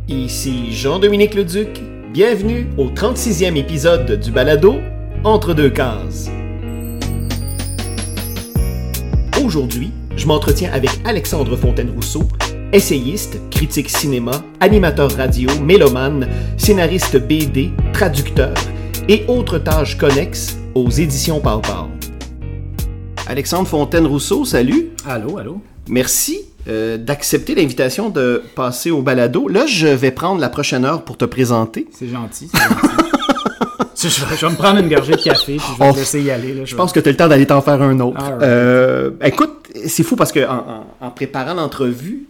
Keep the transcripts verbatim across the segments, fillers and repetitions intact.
Ici Jean-Dominique Leduc, bienvenue au trente-sixième épisode du balado Entre deux cases. Aujourd'hui, je m'entretiens avec Alexandre Fontaine-Rousseau, essayiste, critique cinéma, animateur radio, mélomane, scénariste B D, traducteur et autres tâches connexes aux éditions Pau-Pau. Alexandre Fontaine-Rousseau, salut! Allô, allô? Merci euh, d'accepter l'invitation de passer au balado. Là, je vais prendre la prochaine heure pour te présenter. C'est gentil, c'est gentil. je, vais, je vais me prendre une gorgée de café, puis je vais oh, te laisser y aller. Là, je je vais... pense que tu as le temps d'aller t'en faire un autre. Right. Euh, écoute, c'est fou parce que en, en, en préparant l'entrevue,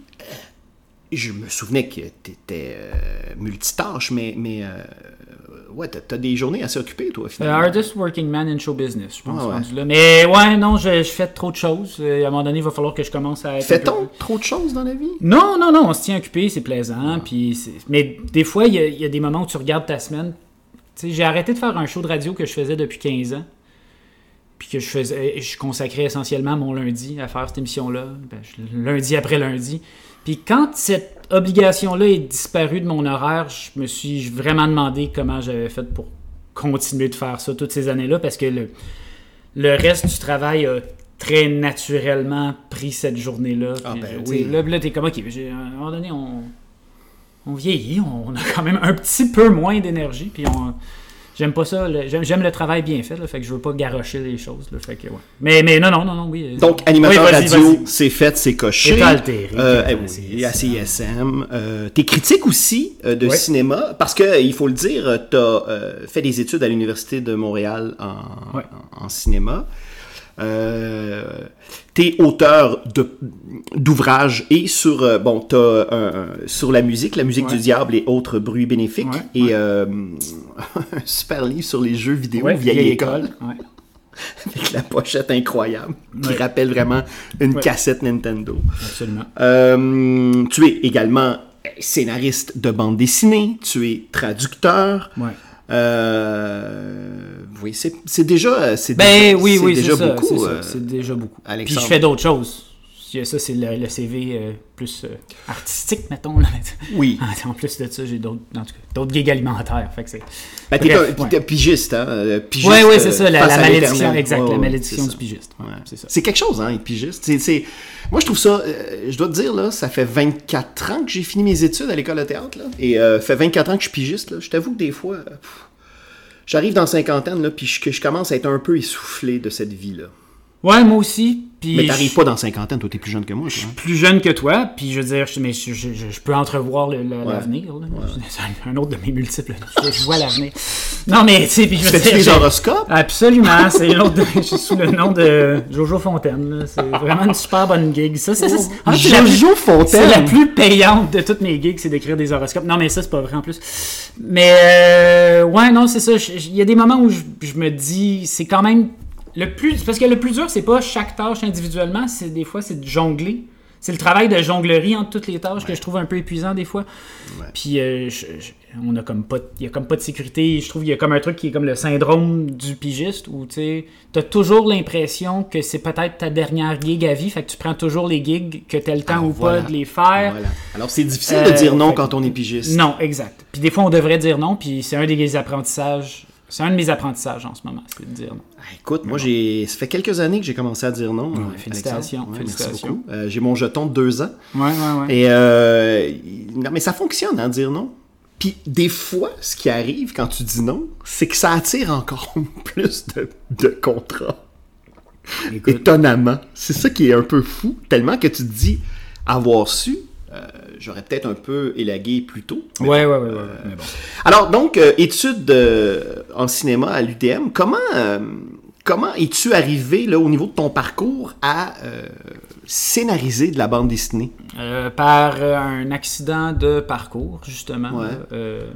je me souvenais que tu étais euh, multitâche, mais, mais euh, ouais, tu as des journées assez occupées, toi, finalement. Uh, hardest working man in show business, je pense. Ah, ouais. Rendu là. Mais ouais, non, je, je fais trop de choses. À un moment donné, il va falloir que je commence à être. Fait-on peu... trop de choses dans la vie? Non, non, non, on se tient occupé, c'est plaisant. Ah. Puis c'est... Mais des fois, il y, y a des moments où tu regardes ta semaine. Tu sais, j'ai arrêté de faire un show de radio que je faisais depuis quinze ans. Puis que je faisais, je consacrais essentiellement mon lundi à faire cette émission-là. Ben, je, lundi après lundi. Puis quand cette obligation-là est disparue de mon horaire, je me suis vraiment demandé comment j'avais fait pour continuer de faire ça toutes ces années-là, parce que le, le reste du travail a très naturellement pris cette journée-là. Ah puis, ben je, oui. Là, là t'es comme, OK, j'ai, à un moment donné, on, on vieillit, on a quand même un petit peu moins d'énergie, puis on... J'aime pas ça, le, j'aime, j'aime le travail bien fait, là, fait que je veux pas garrocher les choses, là, fait que ouais. Mais, mais non, non, non, non, oui. Donc, animateur oui, vas-y, radio, vas-y. C'est fait, c'est coché. Et altéré. Euh, eh oui, à C I S M. Euh, t'es critique aussi euh, de ouais. cinéma, parce que, il faut le dire, t'as euh, fait des études à l'Université de Montréal en, ouais. en, en cinéma. Euh, t'es auteur de, d'ouvrages et sur euh, bon t'as un, un, sur la musique, la musique ouais. du diable et autres bruits bénéfiques ouais, et ouais. Euh, un super livre sur les jeux vidéo ouais, vieille, vieille école, école. Ouais. avec la pochette incroyable qui ouais. rappelle vraiment une ouais. cassette Nintendo. Absolument. Euh, tu es également scénariste de bande dessinée, tu es traducteur. Ouais. Euh, oui, c'est, c'est déjà, c'est ben, déjà, oui, c'est oui, déjà c'est beaucoup. Ça, c'est, euh, ça, c'est déjà beaucoup. Alexandre. Puis je fais d'autres choses. Ça, c'est le, le C V euh, plus euh, artistique, mettons. Là. Oui. En plus de ça, j'ai d'autres, en tout cas, d'autres gigs alimentaires. Fait que c'est... Ben, t'es, Bref, un, ouais. t'es pigiste, hein? Pigiste, oui, oui, c'est ça, la, la malédiction, l'éternel. exact, oh, la malédiction du ça. pigiste. Ouais, ouais. c'est ça. C'est quelque chose, hein, être pigiste. C'est, c'est... Moi, je trouve ça, euh, je dois te dire, là, ça fait vingt-quatre ans que j'ai fini mes études à l'école de théâtre, là. Et ça euh, fait vingt-quatre ans que je suis pigiste, là. Je t'avoue que des fois... Euh, J'arrive dans la cinquantaine, là, puis je, je commence à être un peu essoufflé de cette vie-là. Ouais, moi aussi. Puis mais t'arrives je... pas dans la cinquantaine, toi, t'es plus jeune que moi. Je suis plus jeune que toi, puis je veux dire, je, mais je, je, je, je peux entrevoir le, le, ouais. l'avenir. Là. Ouais. C'est un autre de mes multiples. Je, je vois l'avenir. Non, mais tu sais, puis je veux dire... des horoscopes? Absolument. C'est l'autre de, je suis sous le nom de Jojo Fontaine. Là. C'est vraiment une super bonne gig. Ça, c'est, c'est, oh, c'est Jojo plus, Fontaine? C'est la plus payante de toutes mes gigs, c'est d'écrire des horoscopes. Non, mais ça, c'est pas vrai en plus. Mais, euh, ouais, non, c'est ça. Il y a des moments où je, je me dis, c'est quand même... Le plus, parce que le plus dur, c'est pas chaque tâche individuellement, c'est des fois, c'est de jongler. C'est le travail de jonglerie entre toutes les tâches ouais. que je trouve un peu épuisant des fois. Ouais. Puis, euh, je, je, on a comme pas, il y a comme pas de sécurité. Je trouve qu'il y a comme un truc qui est comme le syndrome du pigiste où tu sais, t'as toujours l'impression que c'est peut-être ta dernière gig à vie. Fait que tu prends toujours les gigs que t'as le temps Alors, ou voilà. pas de les faire. Voilà. Alors, c'est difficile euh, de dire non fait, quand on est pigiste. Non, exact. Puis des fois, on devrait dire non. Puis c'est un des apprentissages. C'est un de mes apprentissages en ce moment, c'est de dire non. Écoute, moi, bon. j'ai ça fait quelques années que j'ai commencé à dire non. Ouais, euh, félicitations. Ouais, félicitations. Merci beaucoup. Euh, j'ai mon jeton de deux ans. Ouais, ouais, ouais. Et euh, non, mais ça fonctionne, hein, dire non. Puis des fois, ce qui arrive quand tu dis non, c'est que ça attire encore plus de, de contrats. Écoute. Étonnamment. C'est ça qui est un peu fou, tellement que tu te dis avoir su. Euh, j'aurais peut-être un peu élagué plus tôt. Ouais, bon, ouais, ouais, euh, ouais. Mais bon. Alors, donc, euh, études euh, en cinéma à l'U D M, comment, euh, comment es-tu arrivé, là, au niveau de ton parcours, à euh, scénariser de la bande dessinée? Euh, par euh, un accident de parcours, justement. Ouais. Euh,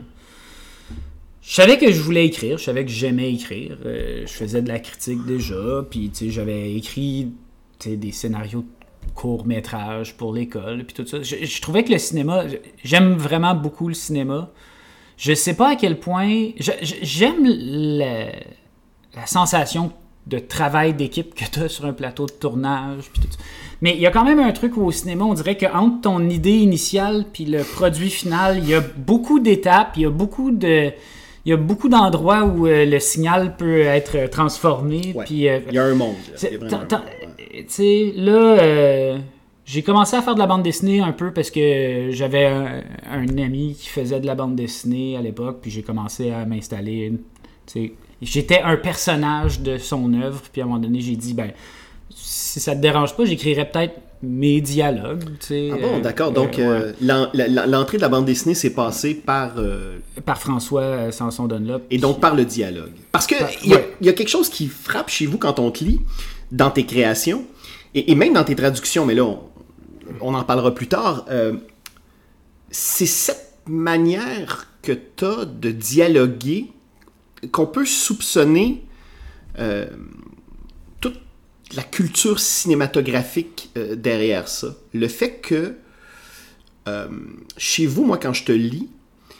je savais que je voulais écrire, je savais que j'aimais écrire. Euh, je faisais de la critique déjà, puis, tu sais, j'avais écrit, tu sais, des scénarios court-métrage pour l'école, puis tout ça. Je, je trouvais que le cinéma... J'aime vraiment beaucoup le cinéma. Je sais pas à quel point... Je, je, j'aime la, la sensation de travail d'équipe que tu as sur un plateau de tournage. Puis tout ça. Mais il y a quand même un truc où au cinéma, on dirait qu'entre ton idée initiale puis le produit final, il y a beaucoup d'étapes, il y a beaucoup de... Il y a beaucoup d'endroits où euh, le signal peut être transformé. Ouais. Puis, euh, il y a un monde. Tu sais, là, euh, j'ai commencé à faire de la bande dessinée un peu parce que j'avais un, un ami qui faisait de la bande dessinée à l'époque, puis j'ai commencé à m'installer. J'étais un personnage de son œuvre, puis à un moment donné, j'ai dit, ben, si ça te dérange pas, j'écrirais peut-être mes dialogues. Ah bon, d'accord. Donc, euh, euh, ouais. l'entrée de la bande dessinée s'est passée par... Euh... Par François euh, Sanson-Dunlop. Et donc par le dialogue. Parce qu'il y, ouais. y a quelque chose qui frappe chez vous quand on te lit, dans tes créations, et, et même dans tes traductions, mais là, on, on en parlera plus tard, euh, c'est cette manière que tu as de dialoguer qu'on peut soupçonner... Euh, la culture cinématographique euh, derrière ça. Le fait que, euh, chez vous, moi, quand je te lis,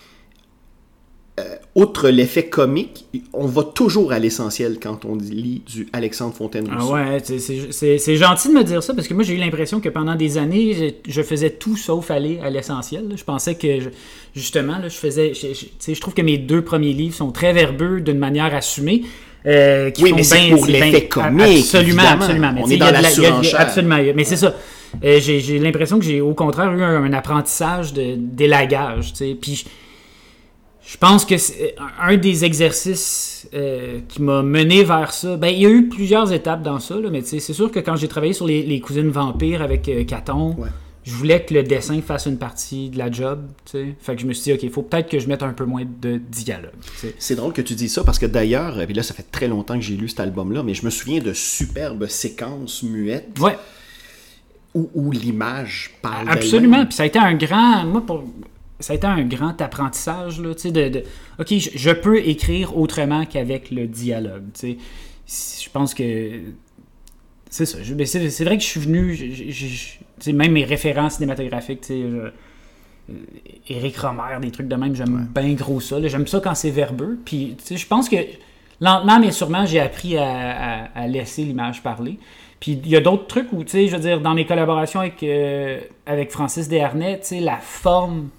euh, outre l'effet comique, on va toujours à l'essentiel quand on lit du Alexandre Fontaine-Rousseau. Ah ouais, c'est, c'est, c'est gentil de me dire ça, parce que moi, j'ai eu l'impression que pendant des années, je, je faisais tout sauf aller à l'essentiel. Je pensais que, je, justement, là, je faisais... Je, je, je trouve que mes deux premiers livres sont très verbeux d'une manière assumée. Euh, qui oui, mais c'est pour l'effet comique. Absolument, évidemment. absolument. Mais on est dans la, la surenchère. Absolument. Mais ouais. c'est ça. Euh, j'ai, j'ai l'impression que j'ai au contraire eu un, un apprentissage de, d'élagage. Puis je, je pense que c'est un des exercices euh, qui m'a mené vers ça. Ben, il y a eu plusieurs étapes dans ça, là, mais c'est sûr que quand j'ai travaillé sur les, les Cousines Vampires avec euh, Caton, ouais. je voulais que le dessin fasse une partie de la job. T'sais. Fait que je me suis dit, OK, il faut peut-être que je mette un peu moins de dialogue. T'sais. C'est drôle que tu dis ça parce que d'ailleurs, puis là, ça fait très longtemps que j'ai lu cet album-là, mais je me souviens de superbes séquences muettes ouais. où, où l'image parle Absolument. d'elle-même. Puis ça a été un grand... Moi, pour... Ça a été un grand apprentissage, là, de, de OK, je, je peux écrire autrement qu'avec le dialogue. T'sais. Je pense que... C'est ça. Je, c'est, c'est vrai que je suis venu... Je, je, je, même mes références cinématographiques, tu sais, euh, Éric Rohmer, des trucs de même, j'aime ouais. bien gros ça. Là, j'aime ça quand c'est verbeux. Puis, tu sais, je pense que lentement, mais sûrement, j'ai appris à, à, à laisser l'image parler. Puis, il y a d'autres trucs où, tu sais, je veux dire, dans mes collaborations avec, euh, avec Francis Desharnais, tu sais, la forme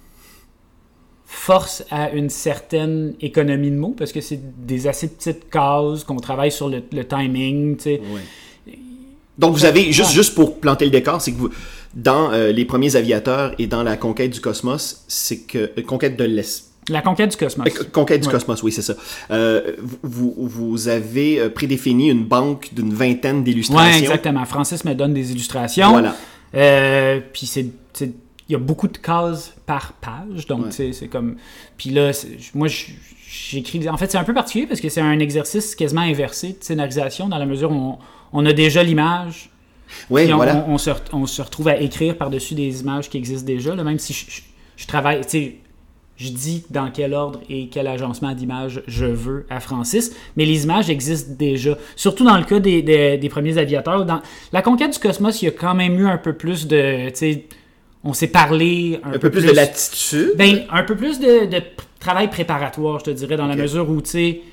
force à une certaine économie de mots, parce que c'est des assez petites cases qu'on travaille sur le, le timing, tu sais. Ouais. Donc, vous avez, juste, juste pour planter le décor, c'est que vous, dans euh, Les Premiers Aviateurs et dans La Conquête du Cosmos, c'est que... Euh, Conquête de l'Espace. La Conquête du Cosmos. Euh, Conquête du ouais. Cosmos, oui, c'est ça. Euh, vous, vous avez prédéfini une banque d'une vingtaine d'illustrations. Oui, exactement. Francis me donne des illustrations. Voilà. Euh, puis c'est... c'est il y a beaucoup de cases par page, donc ouais. c'est comme... Puis là, moi, j'écris... En fait, c'est un peu particulier parce que c'est un exercice quasiment inversé de scénarisation dans la mesure où on, on a déjà l'image, oui, puis on, voilà. on, on, se, on se retrouve à écrire par-dessus des images qui existent déjà, là, même si je, je, je travaille... Tu sais, je dis dans quel ordre et quel agencement d'images je veux à Francis, mais les images existent déjà. Surtout dans le cas des, des, des Premiers Aviateurs. Dans La Conquête du Cosmos, il y a quand même eu un peu plus de... Tu sais, on s'est parlé un, un peu, peu plus, plus de latitude. Ben, un peu plus de, de travail préparatoire, je te dirais, dans okay. la mesure où, tu sais,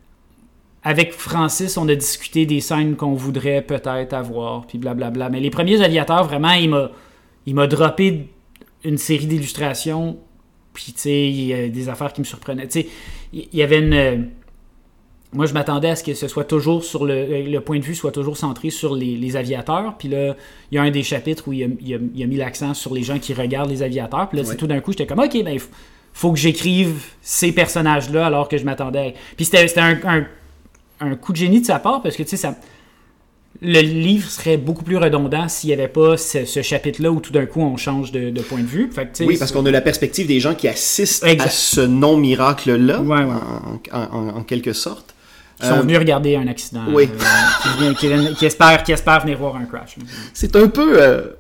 avec Francis, on a discuté des scènes qu'on voudrait peut-être avoir, puis blablabla. Mais les Premiers Aviateurs, vraiment, il m'a, il m'a droppé une série d'illustrations, puis, tu sais, il y a des affaires qui me surprenaient. Tu sais, il y avait une... Moi, je m'attendais à ce que ce soit toujours sur le, le point de vue soit toujours centré sur les, les aviateurs. Puis là, il y a un des chapitres où il a, il a, il a mis l'accent sur les gens qui regardent les aviateurs. Puis là, ouais. tout d'un coup, j'étais comme, OK, ben, il faut que j'écrive ces personnages-là alors que je m'attendais. Puis c'était, c'était un, un, un coup de génie de sa part parce que, tu sais, ça... le livre serait beaucoup plus redondant s'il n'y avait pas ce, ce chapitre-là où tout d'un coup on change de, de point de vue. Fait que, oui, parce qu'on a la perspective des gens qui assistent exact. à ce non-miracle-là, ouais, ouais. En, en, en quelque sorte. Qui sont euh, venus regarder un accident. Oui. Euh, qui, qui, qui, espèrent, qui espèrent venir voir un crash. C'est un peu... Euh...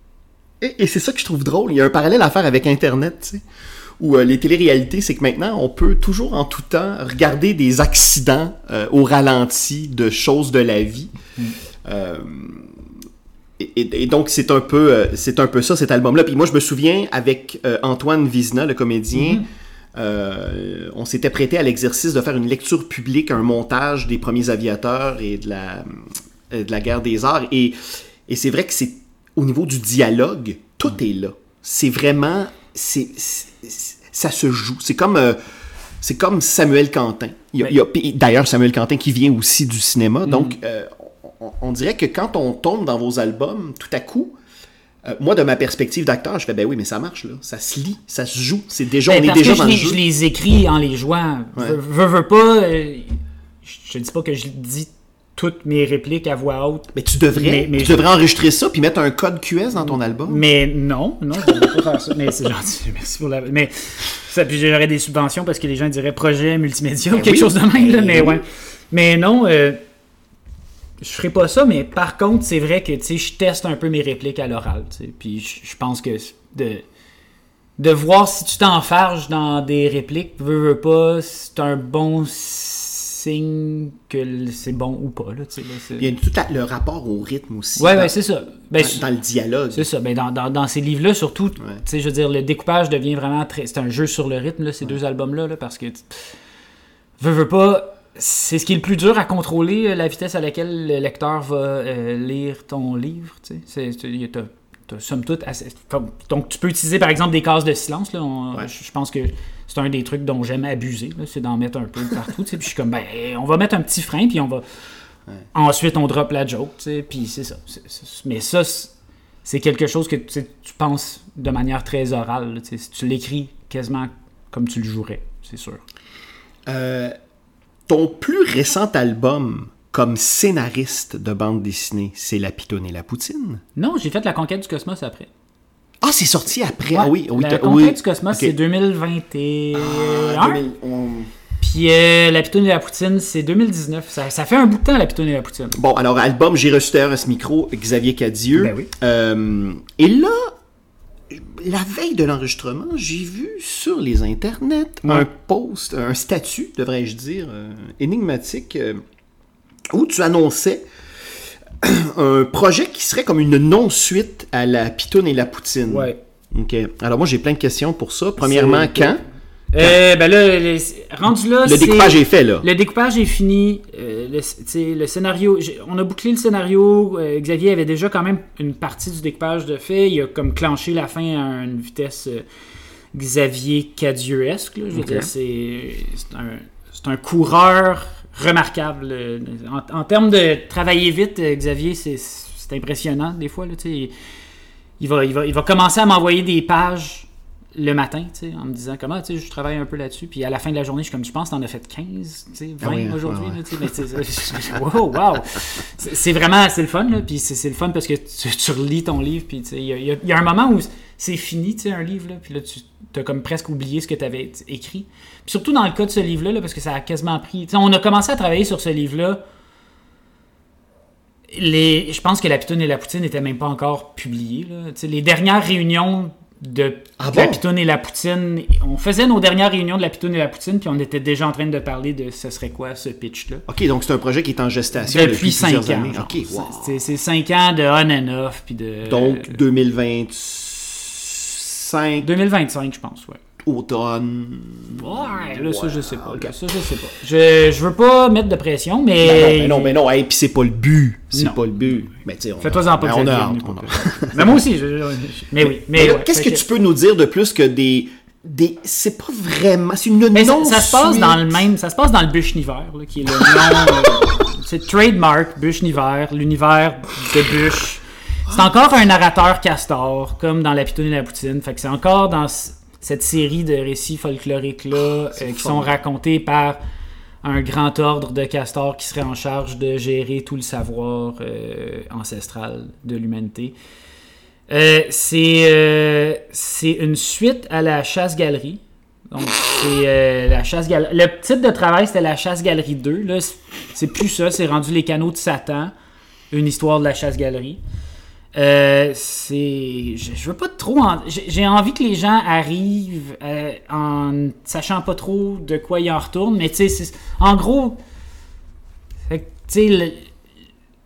Et, et c'est ça que je trouve drôle. Il y a un parallèle à faire avec Internet, tu sais, où euh, les téléréalités, c'est que maintenant, on peut toujours en tout temps regarder des accidents euh, au ralenti de choses de la vie. Mm. Euh... Et, et, et donc, c'est un peu, euh, c'est un peu ça, cet album-là. Puis moi, je me souviens, avec euh, Antoine Vézina, le comédien, mm-hmm. euh, on s'était prêté à l'exercice de faire une lecture publique, un montage des premiers aviateurs et de la, euh, de la guerre des arts. Et, et c'est vrai que c'est au niveau du dialogue, tout mmh. est là. C'est vraiment... C'est, c'est, ça se joue. C'est comme... Euh, C'est comme Samuel Quentin. Il y a, il y a, d'ailleurs, Samuel Quentin qui vient aussi du cinéma. Mm. Donc, euh, on, on dirait que quand on tombe dans vos albums, tout à coup, euh, moi, de ma perspective d'acteur, je fais, ben oui, mais ça marche, là. Ça se lit, ça se joue. C'est déjà, ben, on est déjà dans le jeu. Je les écris en les jouant. Ouais. Veux, veux pas... Euh, je ne dis pas que je dis toutes mes répliques à voix haute. Mais tu devrais, mais, mais tu je... devrais enregistrer ça puis mettre un code Q S dans ton album. Mais non, non, je ne devrais pas faire ça. Mais c'est gentil, merci pour la... Mais ça, puis j'aurais des subventions parce que les gens diraient projet multimédia ou quelque oui, chose de même. Là, mais oui. ouais. Mais non, euh, je ferais pas ça, mais par contre, c'est vrai que je teste un peu mes répliques à l'oral. Puis je pense que de, de voir si tu t'enfarges dans des répliques, veux, veux pas, c'est un bon signe que c'est bon ou pas. Là, là, c'est... Il y a tout la, le rapport au rythme aussi. Oui, ouais, c'est ça. Ben, dans, dans le dialogue. C'est ça. Ben, dans, dans, dans ces livres-là, surtout, ouais. je veux dire, le découpage devient vraiment très... C'est un jeu sur le rythme, là, ces ouais. deux albums-là, là, parce que veux, veux pas... C'est ce qui est le plus dur à contrôler, la vitesse à laquelle le lecteur va euh, lire ton livre. C'est, c'est, t'as, t'as, somme toute, assez, donc tu peux utiliser par exemple des cases de silence. Là, on, ouais. Je pense que c'est un des trucs dont j'aime abuser, là, c'est d'en mettre un peu partout. Puis je suis comme, ben, on va mettre un petit frein, puis on va. Ouais. Ensuite, on drop la joke, puis c'est ça. C'est, c'est, mais ça, c'est, c'est quelque chose que tu penses de manière très orale. Là, si tu l'écris quasiment comme tu le jouerais, c'est sûr. Euh. Ton plus récent album comme scénariste de bande dessinée, c'est La Pitoune et la Poutine? Non, j'ai fait La Conquête du Cosmos après. Ah, c'est sorti après? Ouais, ah oui, oui. La Conquête oui. du Cosmos, okay. C'est deux mille vingt et un. Ah, deux mille onze. Puis euh, La Pitoune et la Poutine, c'est deux mille dix-neuf. Ça, ça fait un bout de temps, La Pitoune et la Poutine. Bon, alors, album, j'ai reçu d'ailleurs à ce micro, Xavier Cadieux. Ben oui. Euh, et là, la veille de l'enregistrement, j'ai vu sur les internets ouais. un post, un statut, devrais-je dire, euh, énigmatique, euh, où tu annonçais un projet qui serait comme une non-suite à La Pitoune et la Poutine. Ouais. OK. Alors moi, j'ai plein de questions pour ça. Premièrement, c'est... quand? Euh, ben là, les, rendu là, le c'est, découpage est fait, là. Le découpage est fini. Euh, le, le scénario, on a bouclé le scénario. Euh, Xavier avait déjà quand même une partie du découpage de fait. Il a comme clenché la fin à une vitesse euh, Xavier Cadieux-esque. Là, je veux okay. dire, c'est, c'est, un, c'est un coureur remarquable. En, en termes de travailler vite, Xavier, c'est, c'est impressionnant des fois. Là, il, il, va, il, va, il va commencer à m'envoyer des pages le matin, tu sais, en me disant comment, tu sais, je travaille un peu là-dessus, puis à la fin de la journée, je suis comme, je pense que t'en as fait quinze, tu sais, vingt ah oui, aujourd'hui, ah ouais. là, tu sais, mais tu sais, wow, wow, c'est, c'est vraiment, c'est le fun, là, puis c'est, c'est le fun parce que tu, tu relis ton livre, puis tu sais, il y, y, y a un moment où c'est fini, tu sais, un livre, là, puis là, tu as comme presque oublié ce que tu avais écrit, puis surtout dans le cas de ce livre-là, là, parce que ça a quasiment pris, tu sais, on a commencé à travailler sur ce livre-là, les, je pense que La Pitoune et la Poutine n'étaient même pas encore publiés, là, tu sais, les dernières réunions de ah bon? La Pitoune et la Poutine. On faisait nos dernières réunions de La Pitoune et la Poutine, puis on était déjà en train de parler de ce serait quoi ce pitch-là. OK, donc c'est un projet qui est en gestation depuis, depuis cinq ans. Années. OK, wow. C'est, c'est cinq ans de on and off. Puis de, donc deux mille vingt-cinq deux mille vingt-cinq, je pense, ouais. Automne. Ouais, là, ça, je sais pas. Là, ça, je sais pas. Je, je veux pas mettre de pression, mais. Non, mais non, mais non, hey, puis c'est pas le but. C'est non. pas le but. Mais tu sais, on Fais-toi-en pas que on a hâte. Mais moi aussi, je, je, mais oui. Mais, mais là, ouais, qu'est-ce que, que tu peux nous dire de plus que des. Des, c'est pas vraiment. C'est une mais non ça, ça se passe dans le même. Ça se passe dans le Bush-Niver, là, qui est le nom. euh, c'est trademark, Bush-Niver, l'univers de Bush. C'est encore un narrateur castor, comme dans La Pitoune et la Poutine. Fait que c'est encore dans cette série de récits folkloriques-là euh, qui fun. sont racontés par un grand ordre de castors qui serait en charge de gérer tout le savoir euh, ancestral de l'humanité. Euh, c'est, euh, c'est une suite à la Chasse-Galerie. Donc, c'est euh, la Chasse-Galerie. Le titre de travail, c'était la Chasse-Galerie deux. Là, c'est, c'est plus ça, c'est rendu Les Canaux de Satan, une histoire de la Chasse-Galerie. Euh, c'est, je, je veux pas trop. En, j'ai, j'ai envie que les gens arrivent euh, en sachant pas trop de quoi ils en retournent, mais tu sais, en gros, tu sais,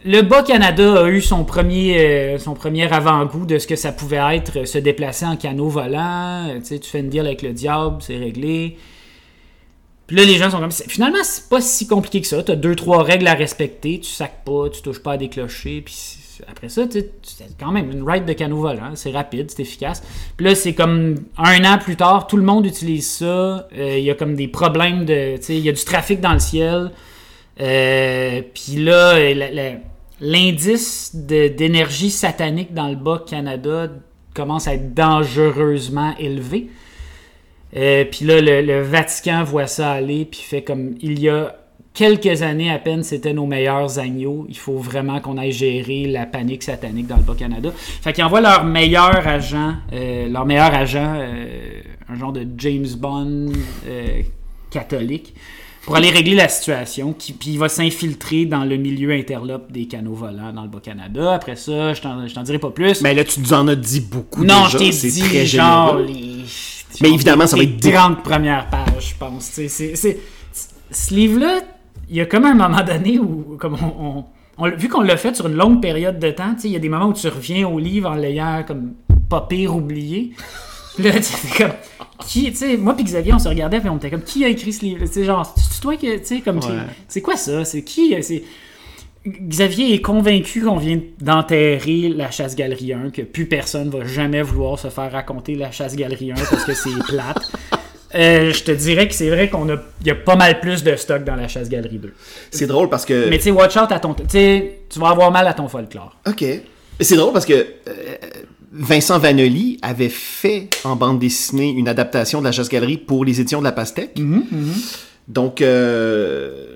le Bas-Canada a eu son premier, euh, son premier avant-goût de ce que ça pouvait être euh, se déplacer en canot volant. Euh, tu sais, tu fais une deal avec le diable, c'est réglé. Puis là, les gens sont comme... Finalement, c'est pas si compliqué que ça. T'as deux, trois règles à respecter. Tu sacs pas, tu touches pas à des clochers. Puis après ça, tu sais, c'est quand même une ride de canot volant. C'est rapide, c'est efficace. Puis là, c'est comme un an plus tard, tout le monde utilise ça. Il euh, y a comme des problèmes de... Tu sais, il y a du trafic dans le ciel. Euh, Puis là, la, la, l'indice de, d'énergie satanique dans le Bas-Canada commence à être dangereusement élevé. Euh, puis là, le, le Vatican voit ça aller, puis fait comme il y a quelques années à peine, c'était nos meilleurs agneaux. Il faut vraiment qu'on aille gérer la panique satanique dans le Bas-Canada. Fait qu'ils envoient leur meilleur agent, euh, leur meilleur agent, euh, un genre de James Bond euh, catholique, pour aller régler la situation. Qui, puis il va s'infiltrer dans le milieu interlope des canots volants dans le Bas-Canada. Après ça, je t'en, je t'en dirai pas plus. Mais là, tu nous en as dit beaucoup non, déjà. Non, je t'ai c'est dit très genre généreux. les... Mais évidemment, ça va être trente premières pages, je pense. C'est, c'est, c'est, ce livre-là, il y a comme un moment donné où, comme on, on, on, vu qu'on l'a fait sur une longue période de temps, il y a des moments où tu reviens au livre en l'ayant comme pas pire oublié. Puis là, tu sais, comme... Qui, tu sais, moi puis Xavier, on se regardait et on était comme, qui a écrit ce livre? Tu sais, genre, c'est toi que, tu sais, comme... Ouais. C'est quoi ça? C'est qui? C'est... Xavier est convaincu qu'on vient d'enterrer la Chasse-Galerie un, que plus personne va jamais vouloir se faire raconter la Chasse-Galerie un parce que c'est plate. Euh, je te dirais que c'est vrai qu'on a, y a pas mal plus de stock dans la Chasse-Galerie deux. C'est drôle parce que... Mais tu sais, watch out à ton... Tu sais, tu vas avoir mal à ton folklore. OK. Mais c'est drôle parce que euh, Vincent Vanelli avait fait en bande dessinée une adaptation de la Chasse-Galerie pour les éditions de la Pastèque. Mm-hmm, mm-hmm. Donc... Euh...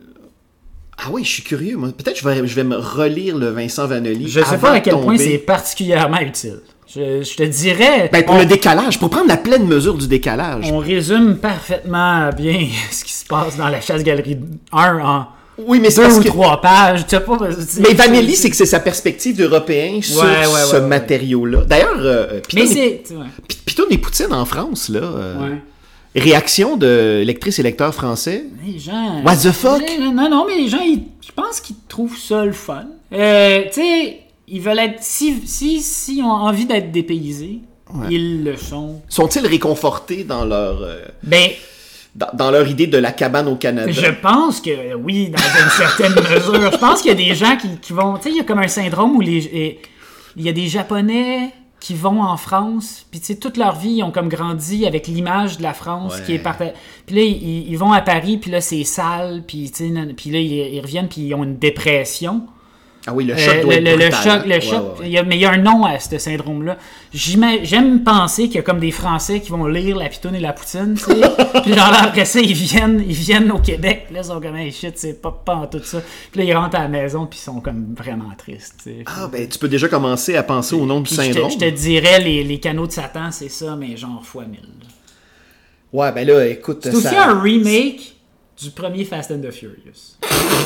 Ah oui, je suis curieux. Moi. Peut-être que je vais, je vais me relire le Vincent Vanelli. Je sais pas à quel point c'est particulièrement utile. Je, je te dirais... Ben pour on, le décalage, pour prendre la pleine mesure du décalage. On résume parfaitement bien ce qui se passe dans la Chasse-Galerie un en oui, mais c'est deux ou que... trois pages. Tu sais pas, mais Vanelli, c'est que c'est sa perspective d'Européen sur ouais, ouais, ce ouais, ouais. matériau-là. D'ailleurs, euh, mais c'est... Et... Ouais. Pitoune et Poutine en France, là... Euh... Ouais. Réaction de lectrices et lecteurs français. Les gens... What the fuck? Non, non, mais les gens, ils, je pense qu'ils trouvent ça le fun. Euh, tu sais, ils veulent être... Si, si, si ont envie d'être dépaysés, ouais. Ils le sont. Sont-ils réconfortés dans leur... Euh, ben... Dans, dans leur idée de la cabane au Canada? Je pense que oui, dans une certaine mesure. Je pense qu'il y a des gens qui, qui vont... Tu sais, il y a comme un syndrome où les... Et, il y a des Japonais... qui vont en France, puis tu sais, toute leur vie, ils ont comme grandi avec l'image de la France ouais. qui est partagée. Puis là, ils, ils vont à Paris, puis là, c'est sale, puis tu sais, puis là, ils, ils reviennent, puis ils ont une dépression. Ah oui, le choc euh, doit le, être le, brutal. Le choc, le ouais, choc ouais, ouais. Il y a, mais il y a un nom à ce syndrome-là. J'aime, j'aime penser qu'il y a comme des Français qui vont lire La Pitoune et la Poutine, tu sais. Puis genre là, après ça, ils viennent, ils viennent au Québec, puis là, ils sont comme, hey, shit, c'est pas, pas en tout ça. Puis là, ils rentrent à la maison, puis ils sont comme vraiment tristes, tu sais. Ah, ben, tu peux déjà commencer à penser au nom du syndrome. Je te, je te dirais, les, les canaux de Satan, c'est ça, mais genre fois mille. Ouais, ben là, écoute... C'est ça... aussi un remake du premier Fast and the Furious.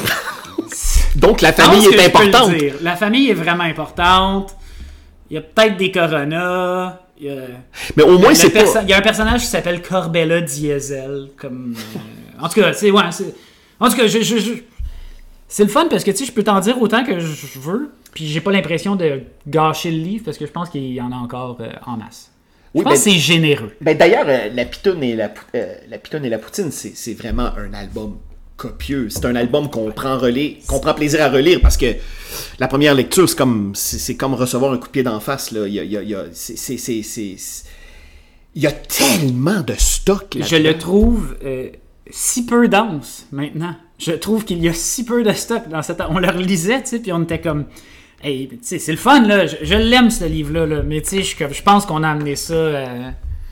Donc, la famille est importante. La famille est vraiment importante. Il y a peut-être des Corona. Il y a... Mais au moins, c'est perso- pas... Il y a un personnage qui s'appelle Corbella Diesel. Comme, euh... En tout cas, c'est... Ouais, c'est... En tout cas, je, je, je... c'est le fun parce que, tu sais, je peux t'en dire autant que je veux. Puis j'ai pas l'impression de gâcher le livre parce que je pense qu'il y en a encore euh, en masse. Je oui, pense ben, que c'est généreux. Ben d'ailleurs, euh, la Pitoune et la, euh, la Pitoune et la Poutine, c'est, c'est vraiment un album copieux. C'est un album qu'on prend relire, qu'on prend plaisir à relire parce que la première lecture, c'est comme, c'est, c'est comme recevoir un coup de pied d'en face. Là. Il y a, il y a, il y a, c'est, c'est, c'est, c'est, c'est... Il y a tellement de stock là. Je le trouve euh, si peu dense maintenant. Je trouve qu'il y a si peu de stock dans cette. On le relisait, tu sais, puis on était comme. Hey, tu sais, c'est le fun, là. Je, je l'aime, ce livre-là, là. Mais tu sais, je, je pense qu'on a amené ça euh,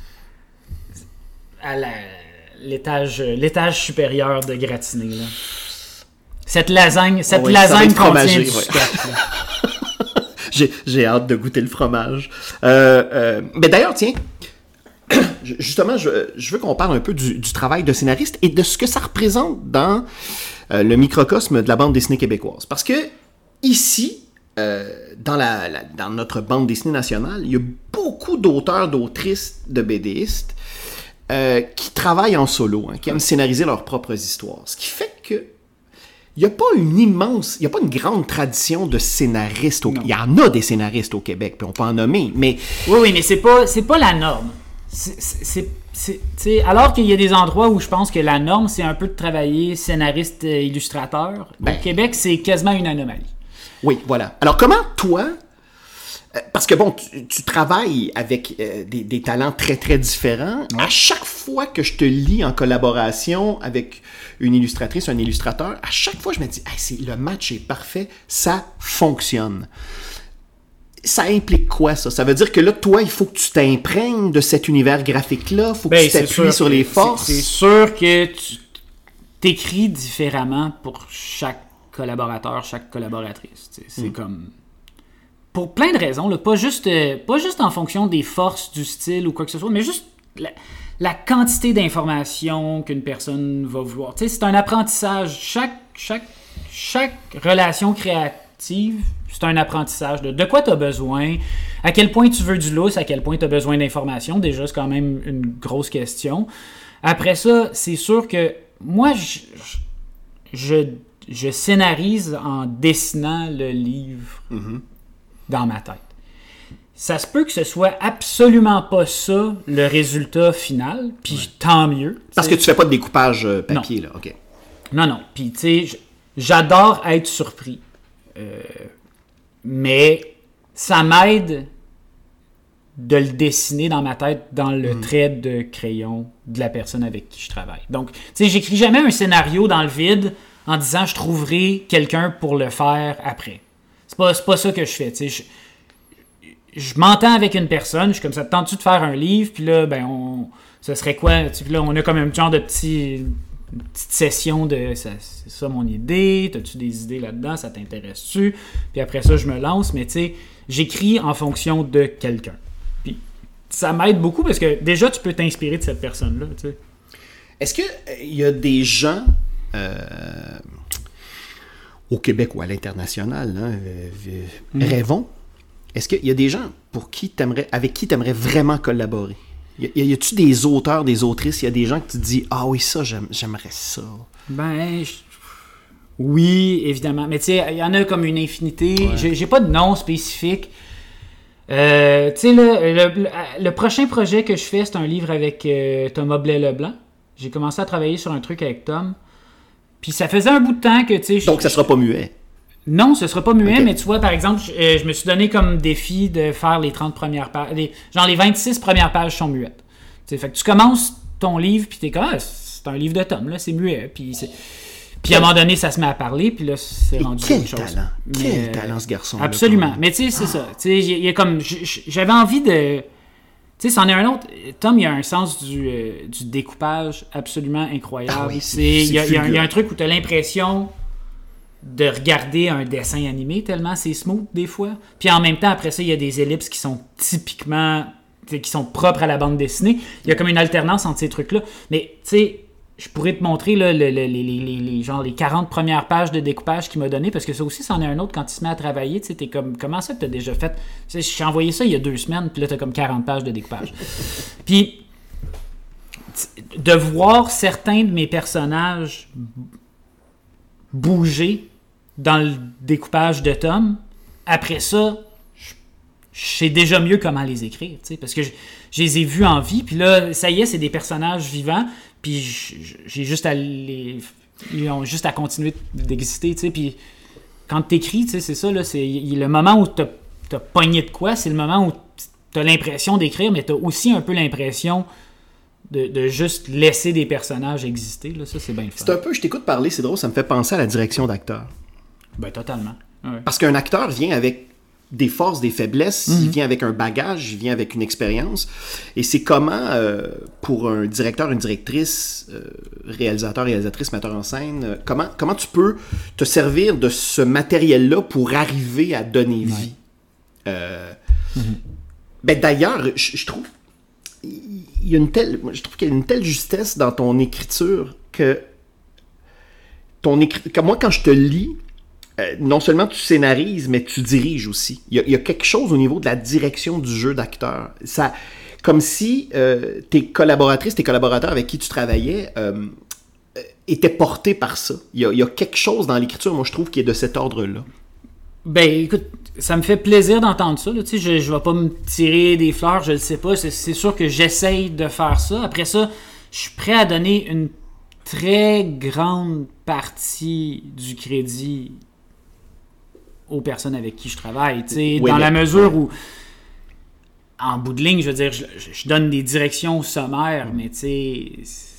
à la, l'étage, l'étage supérieur de Gratiné, là. Cette lasagne, cette oh oui, lasagne contient du stock, ouais. j'ai, j'ai hâte de goûter le fromage. Euh, euh, mais d'ailleurs, tiens, justement, je, je veux qu'on parle un peu du, du travail de scénariste et de ce que ça représente dans euh, le microcosme de la bande dessinée québécoise. Parce que ici, euh, dans, la, la, dans notre bande dessinée nationale, il y a beaucoup d'auteurs, d'autrices, de BDistes euh, qui travaillent en solo, hein, qui aiment scénariser leurs propres histoires. Ce qui fait que il n'y a pas une immense, il n'y a pas une grande tradition de scénaristes. Au... Il y en a des scénaristes au Québec, puis on peut en nommer, mais... Oui, oui, mais c'est pas, c'est pas la norme. C'est, c'est, c'est, c'est, alors qu'il y a des endroits où je pense que la norme, c'est un peu de travailler scénariste-illustrateur. Ben, au Québec, c'est quasiment une anomalie. Oui, voilà. Alors, comment, toi... Parce que, bon, tu, tu travailles avec euh, des, des talents très, très différents. Ouais. À chaque fois que je te lis en collaboration avec une illustratrice, un illustrateur, à chaque fois, je me dis, hey, c'est, le match est parfait, ça fonctionne. Ça implique quoi, ça? Ça veut dire que là, toi, il faut que tu t'imprègnes de cet univers graphique-là, il faut que ben, tu t'appuies sur les forces. C'est, c'est sûr que tu t'écris différemment pour chaque collaborateur, chaque collaboratrice. T'sais. C'est mm. comme... Pour plein de raisons, là, pas, juste, euh, pas juste en fonction des forces du style ou quoi que ce soit, mais juste la, la quantité d'informations qu'une personne va vouloir. Tu sais, c'est un apprentissage. Chaque, chaque, chaque relation créative, c'est un apprentissage de, de quoi tu as besoin, à quel point tu veux du lousse, à quel point tu as besoin d'informations. Déjà, c'est quand même une grosse question. Après ça, c'est sûr que moi, je, je, je scénarise en dessinant le livre. Mm-hmm. Dans ma tête. Ça se peut que ce soit absolument pas ça le résultat final, puis ouais. tant mieux. Parce t'sais. que tu fais pas de découpage euh, papier, non. là, ok. Non, non. Puis tu sais, j'adore être surpris. Euh, mais ça m'aide de le dessiner dans ma tête dans le mmh. trait de crayon de la personne avec qui je travaille. Donc, tu sais, j'écris jamais un scénario dans le vide en disant je trouverai quelqu'un pour le faire après. C'est pas, c'est pas ça que je fais, tu sais. Je, je m'entends avec une personne, je suis comme ça, tentes-tu de faire un livre? Puis là, ben, on, ce serait quoi? Puis là, on a comme un genre de petit, une petite session de, ça, c'est ça mon idée, t'as-tu des idées là-dedans, ça t'intéresse-tu? Puis après ça, je me lance, mais tu sais, j'écris en fonction de quelqu'un. Puis ça m'aide beaucoup parce que déjà, tu peux t'inspirer de cette personne-là, tu sais. Est-ce qu'il euh, y a des gens... Euh... au Québec ou à l'international, hein, euh, mmh. rêvons. Est-ce qu'il y a des gens pour qui t'aimerais, avec qui tu aimerais vraiment collaborer? Y, y, y a-tu des auteurs, des autrices, il y a des gens que tu te dis « Ah oui, ça, j'aime, j'aimerais ça. » Ben, je... oui, évidemment. Mais tu sais, il y en a comme une infinité. Ouais. J'ai, j'ai pas de nom spécifique. Euh, tu sais, le, le, le prochain projet que je fais, c'est un livre avec euh, Thomas Blais-Leblanc. J'ai commencé à travailler sur un truc avec Tom. Puis ça faisait un bout de temps que, tu sais... Donc, ça sera pas muet? Non, ce sera pas muet, okay. Mais tu vois, par exemple, je, euh, je me suis donné comme défi de faire les trente premières pages... Les, genre, les vingt-six premières pages sont muettes. T'sais, fait que tu commences ton livre, puis t'es comme, ah, c'est un livre de Tom, là, c'est muet. Puis, c'est... puis à un moment donné, ça se met à parler, puis là, c'est Et rendu quel autre chose. Talent. Mais, quel euh, talent, ce garçon. Absolument. Mais tu sais, c'est ah. ça. Tu sais, il y a comme... J'avais envie de... Tu sais, c'en est un autre. Tom, il a un sens du, euh, du découpage absolument incroyable. Ah oui, il y, y, y a un truc où tu as l'impression de regarder un dessin animé tellement c'est smooth des fois. Puis en même temps, après ça, il y a des ellipses qui sont typiquement... qui sont propres à la bande dessinée. Il y a comme une alternance entre ces trucs-là. Mais tu sais, je pourrais te montrer là, le, le, les, les, les, genre, les quarante premières pages de découpage qu'il m'a donné, parce que ça aussi, c'en est un autre quand il se met à travailler. Tu sais, t'es comme, comment ça que t'as déjà fait? Tu sais, j'ai envoyé ça il y a deux semaines, puis là, t'as comme quarante pages de découpage. Puis, de voir certains de mes personnages bouger dans le découpage de Tom, après ça, je, je sais déjà mieux comment les écrire, tu sais, parce que je, je les ai vus en vie, puis là, ça y est, c'est des personnages vivants, puis j'ai juste à les... Ils ont juste à continuer d'exister, tu sais, puis quand t'écris, tu sais, c'est ça, là, c'est le moment où t'as, t'as pogné de quoi, c'est le moment où t'as l'impression d'écrire, mais t'as aussi un peu l'impression de, de juste laisser des personnages exister, là, ça, c'est bien le fun. C'est un peu, je t'écoute parler, c'est drôle, ça me fait penser à la direction d'acteur. Ben, totalement. Ouais. Parce qu'un acteur vient avec des forces, des faiblesses, mm-hmm. il vient avec un bagage, il vient avec une expérience. Et c'est comment, euh, pour un directeur, une directrice, euh, réalisateur, réalisatrice, metteur en scène, euh, comment, comment tu peux te servir de ce matériel-là pour arriver à donner vie? Ouais. Euh, mm-hmm. Ben d'ailleurs, je, je trouve il y a une telle, je trouve qu'il y a une telle justesse dans ton écriture que ton écrit, que moi quand je te lis, Euh, non seulement tu scénarises, mais tu diriges aussi. Il y a, il y a quelque chose au niveau de la direction du jeu d'acteur. Ça, comme si euh, tes collaboratrices, tes collaborateurs avec qui tu travaillais euh, était porté par ça. Il y a, il y a quelque chose dans l'écriture, moi, je trouve, qui est de cet ordre-là. Ben, écoute, ça me fait plaisir d'entendre ça. Là. Tu sais, je, je vais pas me tirer des fleurs, je le sais pas. C'est, c'est sûr que j'essaye de faire ça. Après ça, je suis prêt à donner une très grande partie du crédit aux personnes avec qui je travaille. Tu sais, oui, dans mais... la mesure où, en bout de ligne, je veux dire, je, je donne des directions sommaires, mmh. mais tu sais...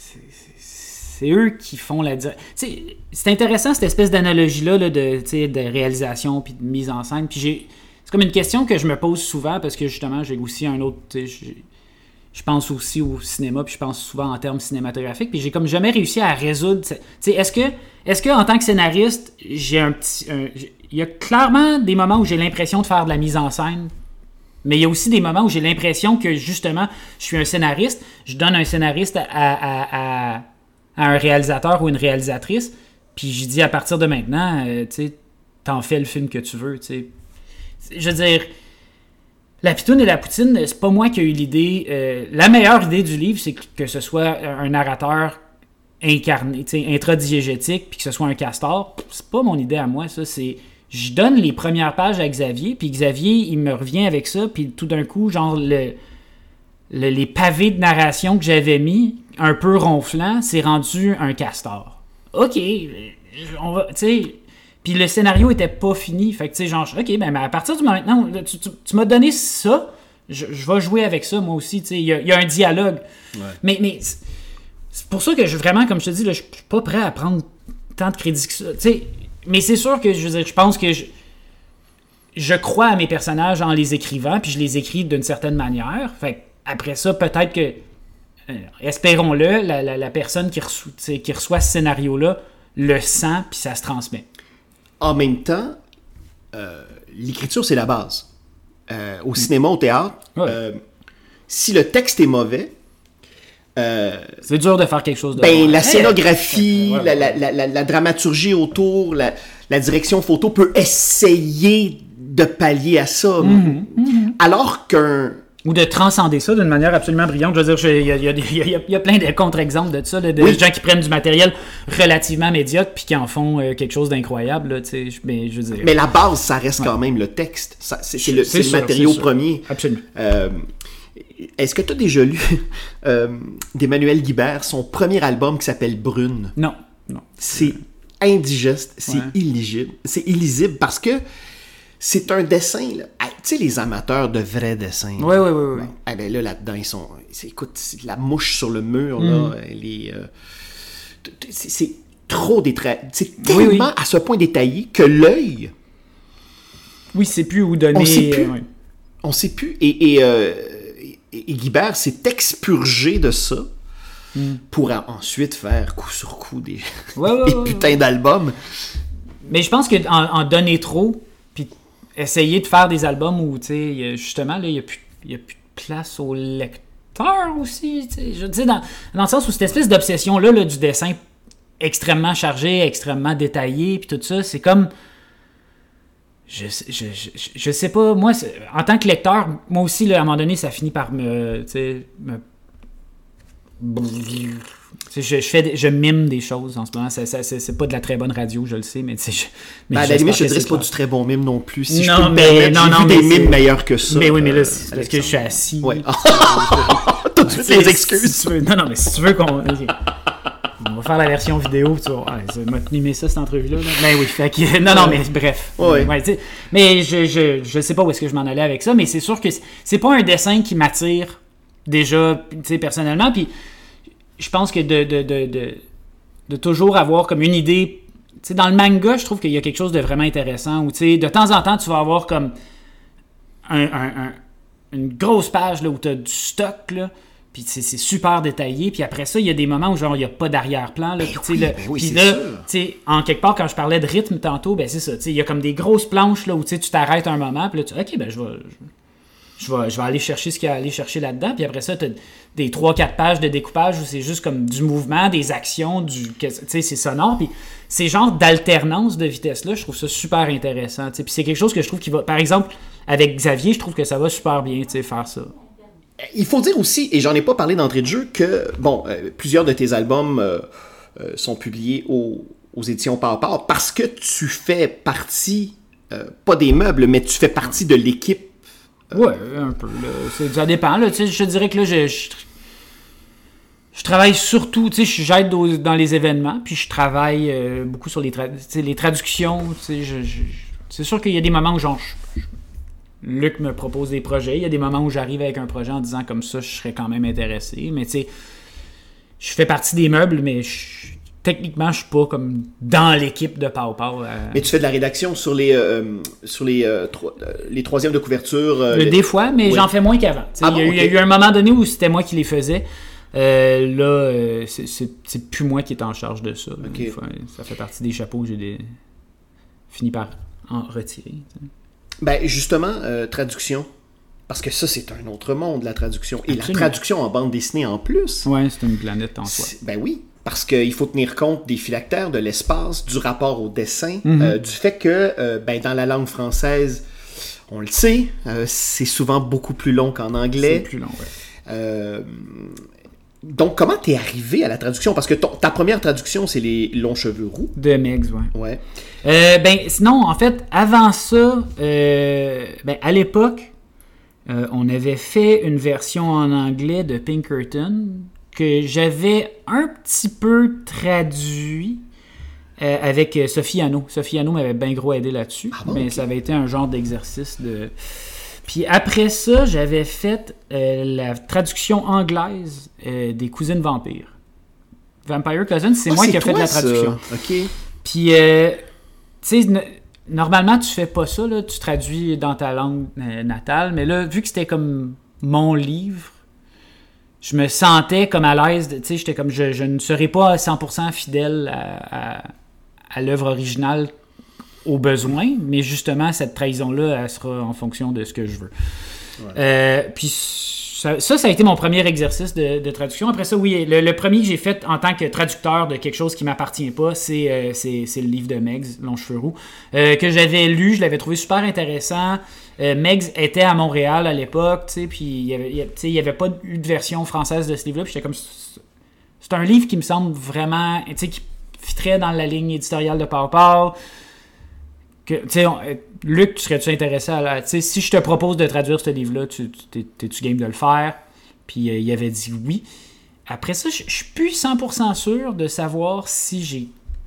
C'est eux qui font la direction. C'est intéressant cette espèce d'analogie-là là, de, de réalisation puis de mise en scène. Puis j'ai... C'est comme une question que je me pose souvent parce que justement, j'ai aussi un autre. Je pense aussi au cinéma, puis je pense souvent en termes cinématographiques. Puis j'ai comme jamais réussi à résoudre. Est-ce que, est-ce que en tant que scénariste, j'ai un petit. Un... Il y a clairement des moments où j'ai l'impression de faire de la mise en scène. Mais il y a aussi des moments où j'ai l'impression que justement, je suis un scénariste, je donne un scénariste à. à, à à un réalisateur ou une réalisatrice, puis je dis à partir de maintenant, euh, tu sais, t'en fais le film que tu veux, tu sais. Je veux dire, La Pitoune et la Poutine, c'est pas moi qui ai eu l'idée. Euh, la meilleure idée du livre, c'est que, que ce soit un narrateur incarné, tu sais, intradiégétique, puis que ce soit un castor. C'est pas mon idée à moi, ça, c'est... Je donne les premières pages à Xavier, puis Xavier, il me revient avec ça, puis tout d'un coup, genre, le... Le, les pavés de narration que j'avais mis, un peu ronflant, c'est rendu un castor. OK, on va, tu sais... Puis le scénario était pas fini, fait que, tu sais, genre, OK, ben, à partir du moment maintenant, tu, tu, tu m'as donné ça, je, je vais jouer avec ça, moi aussi, tu sais, il y, y a un dialogue. Ouais. Mais, mais c'est pour ça que je, vraiment, comme je te dis, là, je suis pas prêt à prendre tant de crédit que ça, tu sais. Mais c'est sûr que, je veux dire, je pense que je, je crois à mes personnages en les écrivant, puis je les écris d'une certaine manière, fait que après ça, peut-être que, euh, espérons-le, la, la, la personne qui reçoit, qui reçoit ce scénario-là le sent, puis ça se transmet. En même temps, euh, l'écriture, c'est la base. Euh, au cinéma, au théâtre, ouais. euh, si le texte est mauvais... Euh, c'est dur de faire quelque chose de... Ben, la scénographie, ouais, ouais, ouais. La, la, la, la dramaturgie autour, la, la direction photo peut essayer de pallier à ça. Mm-hmm, mm-hmm. Alors qu'un... Ou de transcender ça d'une manière absolument brillante. Je veux dire, il y a, y, a, y, a, y a plein de contre-exemples de ça, là, de oui. gens qui prennent du matériel relativement médiocre puis qui en font euh, quelque chose d'incroyable. Là, mais, je veux dire... mais la base, ça reste ouais. quand même le texte. Ça, c'est, c'est, le, c'est, c'est sûr, le matériau c'est premier. Absolument. Euh, est-ce que tu as déjà lu euh, d'Emmanuel Guibert, son premier album qui s'appelle Brune? Non. non. C'est indigeste, c'est ouais. illisible. C'est illisible parce que c'est un dessin, là. Tu sais, les amateurs de vrais dessins. Oui, oui, oui. oui. Ah ben là, là-dedans, ils sont... C'est, écoute, c'est la mouche sur le mur, mm. là. Les, euh, c'est, c'est trop détaillé. C'est tellement oui, oui. à ce point détaillé que l'œil... Oui, c'est plus où donner... On sait plus. Euh, oui. On sait plus. Et, et, euh, et Guibert s'est expurgé de ça mm. pour ensuite faire coup sur coup des, ouais, ouais, des ouais, putains ouais. d'albums. Mais je pense qu'en en donner trop... essayer de faire des albums où, tu sais, justement, là, il n'y a, a plus de place au lecteur aussi, tu sais. Je veux dire, dans, dans le sens où cette espèce d'obsession-là là, du dessin extrêmement chargé, extrêmement détaillé, puis tout ça, c'est comme... Je, je, je, je sais pas, moi, en tant que lecteur, moi aussi, là, à un moment donné, ça finit par me... Tu sais, me... Je, je, fais, je mime des choses en ce moment. Ça, ça, c'est, c'est pas de la très bonne radio, je le sais, mais tu sais. Mais ben, à la limite, je te dirais que c'est pas du très bon mime non plus. Si non, je peux mais, me non, j'ai non, vu mais des mimes meilleurs que ça. Mais oui, mais là, c'est parce que je suis assis. Ouais. Tout de suite, les excuses. Si veux, non, non, mais si tu veux qu'on. On va faire la version vidéo. Tu vois, ah, ça m'a mimé ça, cette entrevue-là. Là. Ben oui, fait que. Non, non, mais bref. Ouais. Ouais, mais je, je, je sais pas où est-ce que je m'en allais avec ça, mais c'est sûr que c'est, c'est pas un dessin qui m'attire déjà, tu sais, personnellement. Puis. Je pense que de, de, de, de, de toujours avoir comme une idée... Tu sais, dans le manga, je trouve qu'il y a quelque chose de vraiment intéressant où, tu sais, de temps en temps, tu vas avoir comme un, un, un, une grosse page là, où tu as du stock, là, puis c'est, c'est super détaillé, puis après ça, il y a des moments où genre il n'y a pas d'arrière-plan. Là, puis oui, là, ben oui, puis c'est là, sûr. Tu sais, en quelque part, quand je parlais de rythme tantôt, ben c'est ça, tu sais, il y a comme des grosses planches là, où tu t'arrêtes un moment, puis là, tu dis, OK, ben je vais... Je... Je vais, je vais aller chercher ce qu'il y a à aller chercher là-dedans. Puis après ça, tu as des trois quatre pages de découpage où c'est juste comme du mouvement, des actions, du, tu sais, c'est sonore. Puis ces genres d'alternance de vitesse-là, je trouve ça super intéressant. Puis c'est quelque chose que je trouve qui va... Par exemple, avec Xavier, je trouve que ça va super bien faire ça. Il faut dire aussi, et j'en ai pas parlé d'entrée de jeu, que, bon, euh, plusieurs de tes albums... Euh, euh, sont publiés au, aux éditions Power parce que tu fais partie, euh, pas des meubles, mais tu fais partie de l'équipe. Euh... Ouais, un peu. Là. C'est, ça dépend. Là. Je te dirais que là, je, je, je travaille surtout, tu sais, j'aide dans les événements, puis je travaille euh, beaucoup sur les, tra- les traductions. Je, je, c'est sûr qu'il y a des moments où genre, je, Luc me propose des projets. Il y a des moments où j'arrive avec un projet en disant comme ça, je serais quand même intéressé. Mais tu sais, je fais partie des meubles, mais je, techniquement, je suis pas comme dans l'équipe de Pow Pow. Euh... Mais tu fais de la rédaction sur les euh, sur les, euh, tro- les troisièmes de couverture. Euh, les... les... Des fois, mais oui. J'en fais moins qu'avant. Ah il, bon, y a, okay. il y a eu un moment donné où c'était moi qui les faisais. Euh, là, euh, c'est, c'est, c'est plus moi qui est en charge de ça. Okay. Fois, ça fait partie des chapeaux que j'ai des... fini par en retirer. T'sais. Ben justement, euh, traduction. Parce que ça, c'est un autre monde, la traduction. Et Absolument. La traduction en bande dessinée en plus. Oui, c'est une planète en soi. Ben oui, parce qu'il faut tenir compte des phylactères, de l'espace, du rapport au dessin, mm-hmm. euh, du fait que euh, ben, dans la langue française, on le sait, euh, c'est souvent beaucoup plus long qu'en anglais. C'est plus long, oui. Euh, donc, comment t'es arrivé à la traduction? Parce que ton, ta première traduction, c'est les longs cheveux roux. De Meggs, oui. Ouais. Euh, ben, sinon, en fait, avant ça, euh, ben, à l'époque, euh, on avait fait une version en anglais de Pinkerton que j'avais un petit peu traduit euh, avec Sophie Hano. Sophie Hano m'avait bien gros aidé là-dessus. Ah bon, mais okay. Ça avait été un genre d'exercice de... Puis après ça, j'avais fait euh, la traduction anglaise euh, des Cousines Vampires. Vampire Cousins, c'est oh, moi c'est qui ai fait la traduction. Ça. OK. Puis, euh, tu sais, n- normalement, tu fais pas ça, là, tu traduis dans ta langue euh, natale, mais là, vu que c'était comme mon livre, je me sentais comme à l'aise, tu sais, j'étais comme, je, je ne serais pas à cent pour cent fidèle à, à, à l'œuvre originale au besoin, mais justement, cette trahison-là, elle sera en fonction de ce que je veux. Ouais. Euh, puis ça, ça, ça a été mon premier exercice de, de traduction. Après ça, oui, le, le premier que j'ai fait en tant que traducteur de quelque chose qui ne m'appartient pas, c'est, euh, c'est, c'est le livre de Meggs, Longs cheveux roux, euh, que j'avais lu, je l'avais trouvé super intéressant. Euh, Meggs était à Montréal à l'époque, tu sais, puis il n'y avait, avait pas eu de version française de ce livre-là, puis j'étais comme... C'est un livre qui me semble vraiment, tu sais, qui fitterait dans la ligne éditoriale de Pow Pow. Que, Luc, tu serais-tu intéressé à la, si je te propose de traduire ce livre-là, tu, tu, t'es-tu game de le faire? Puis euh, il avait dit oui. Après ça, je suis plus cent pour cent sûr de savoir si j'ai...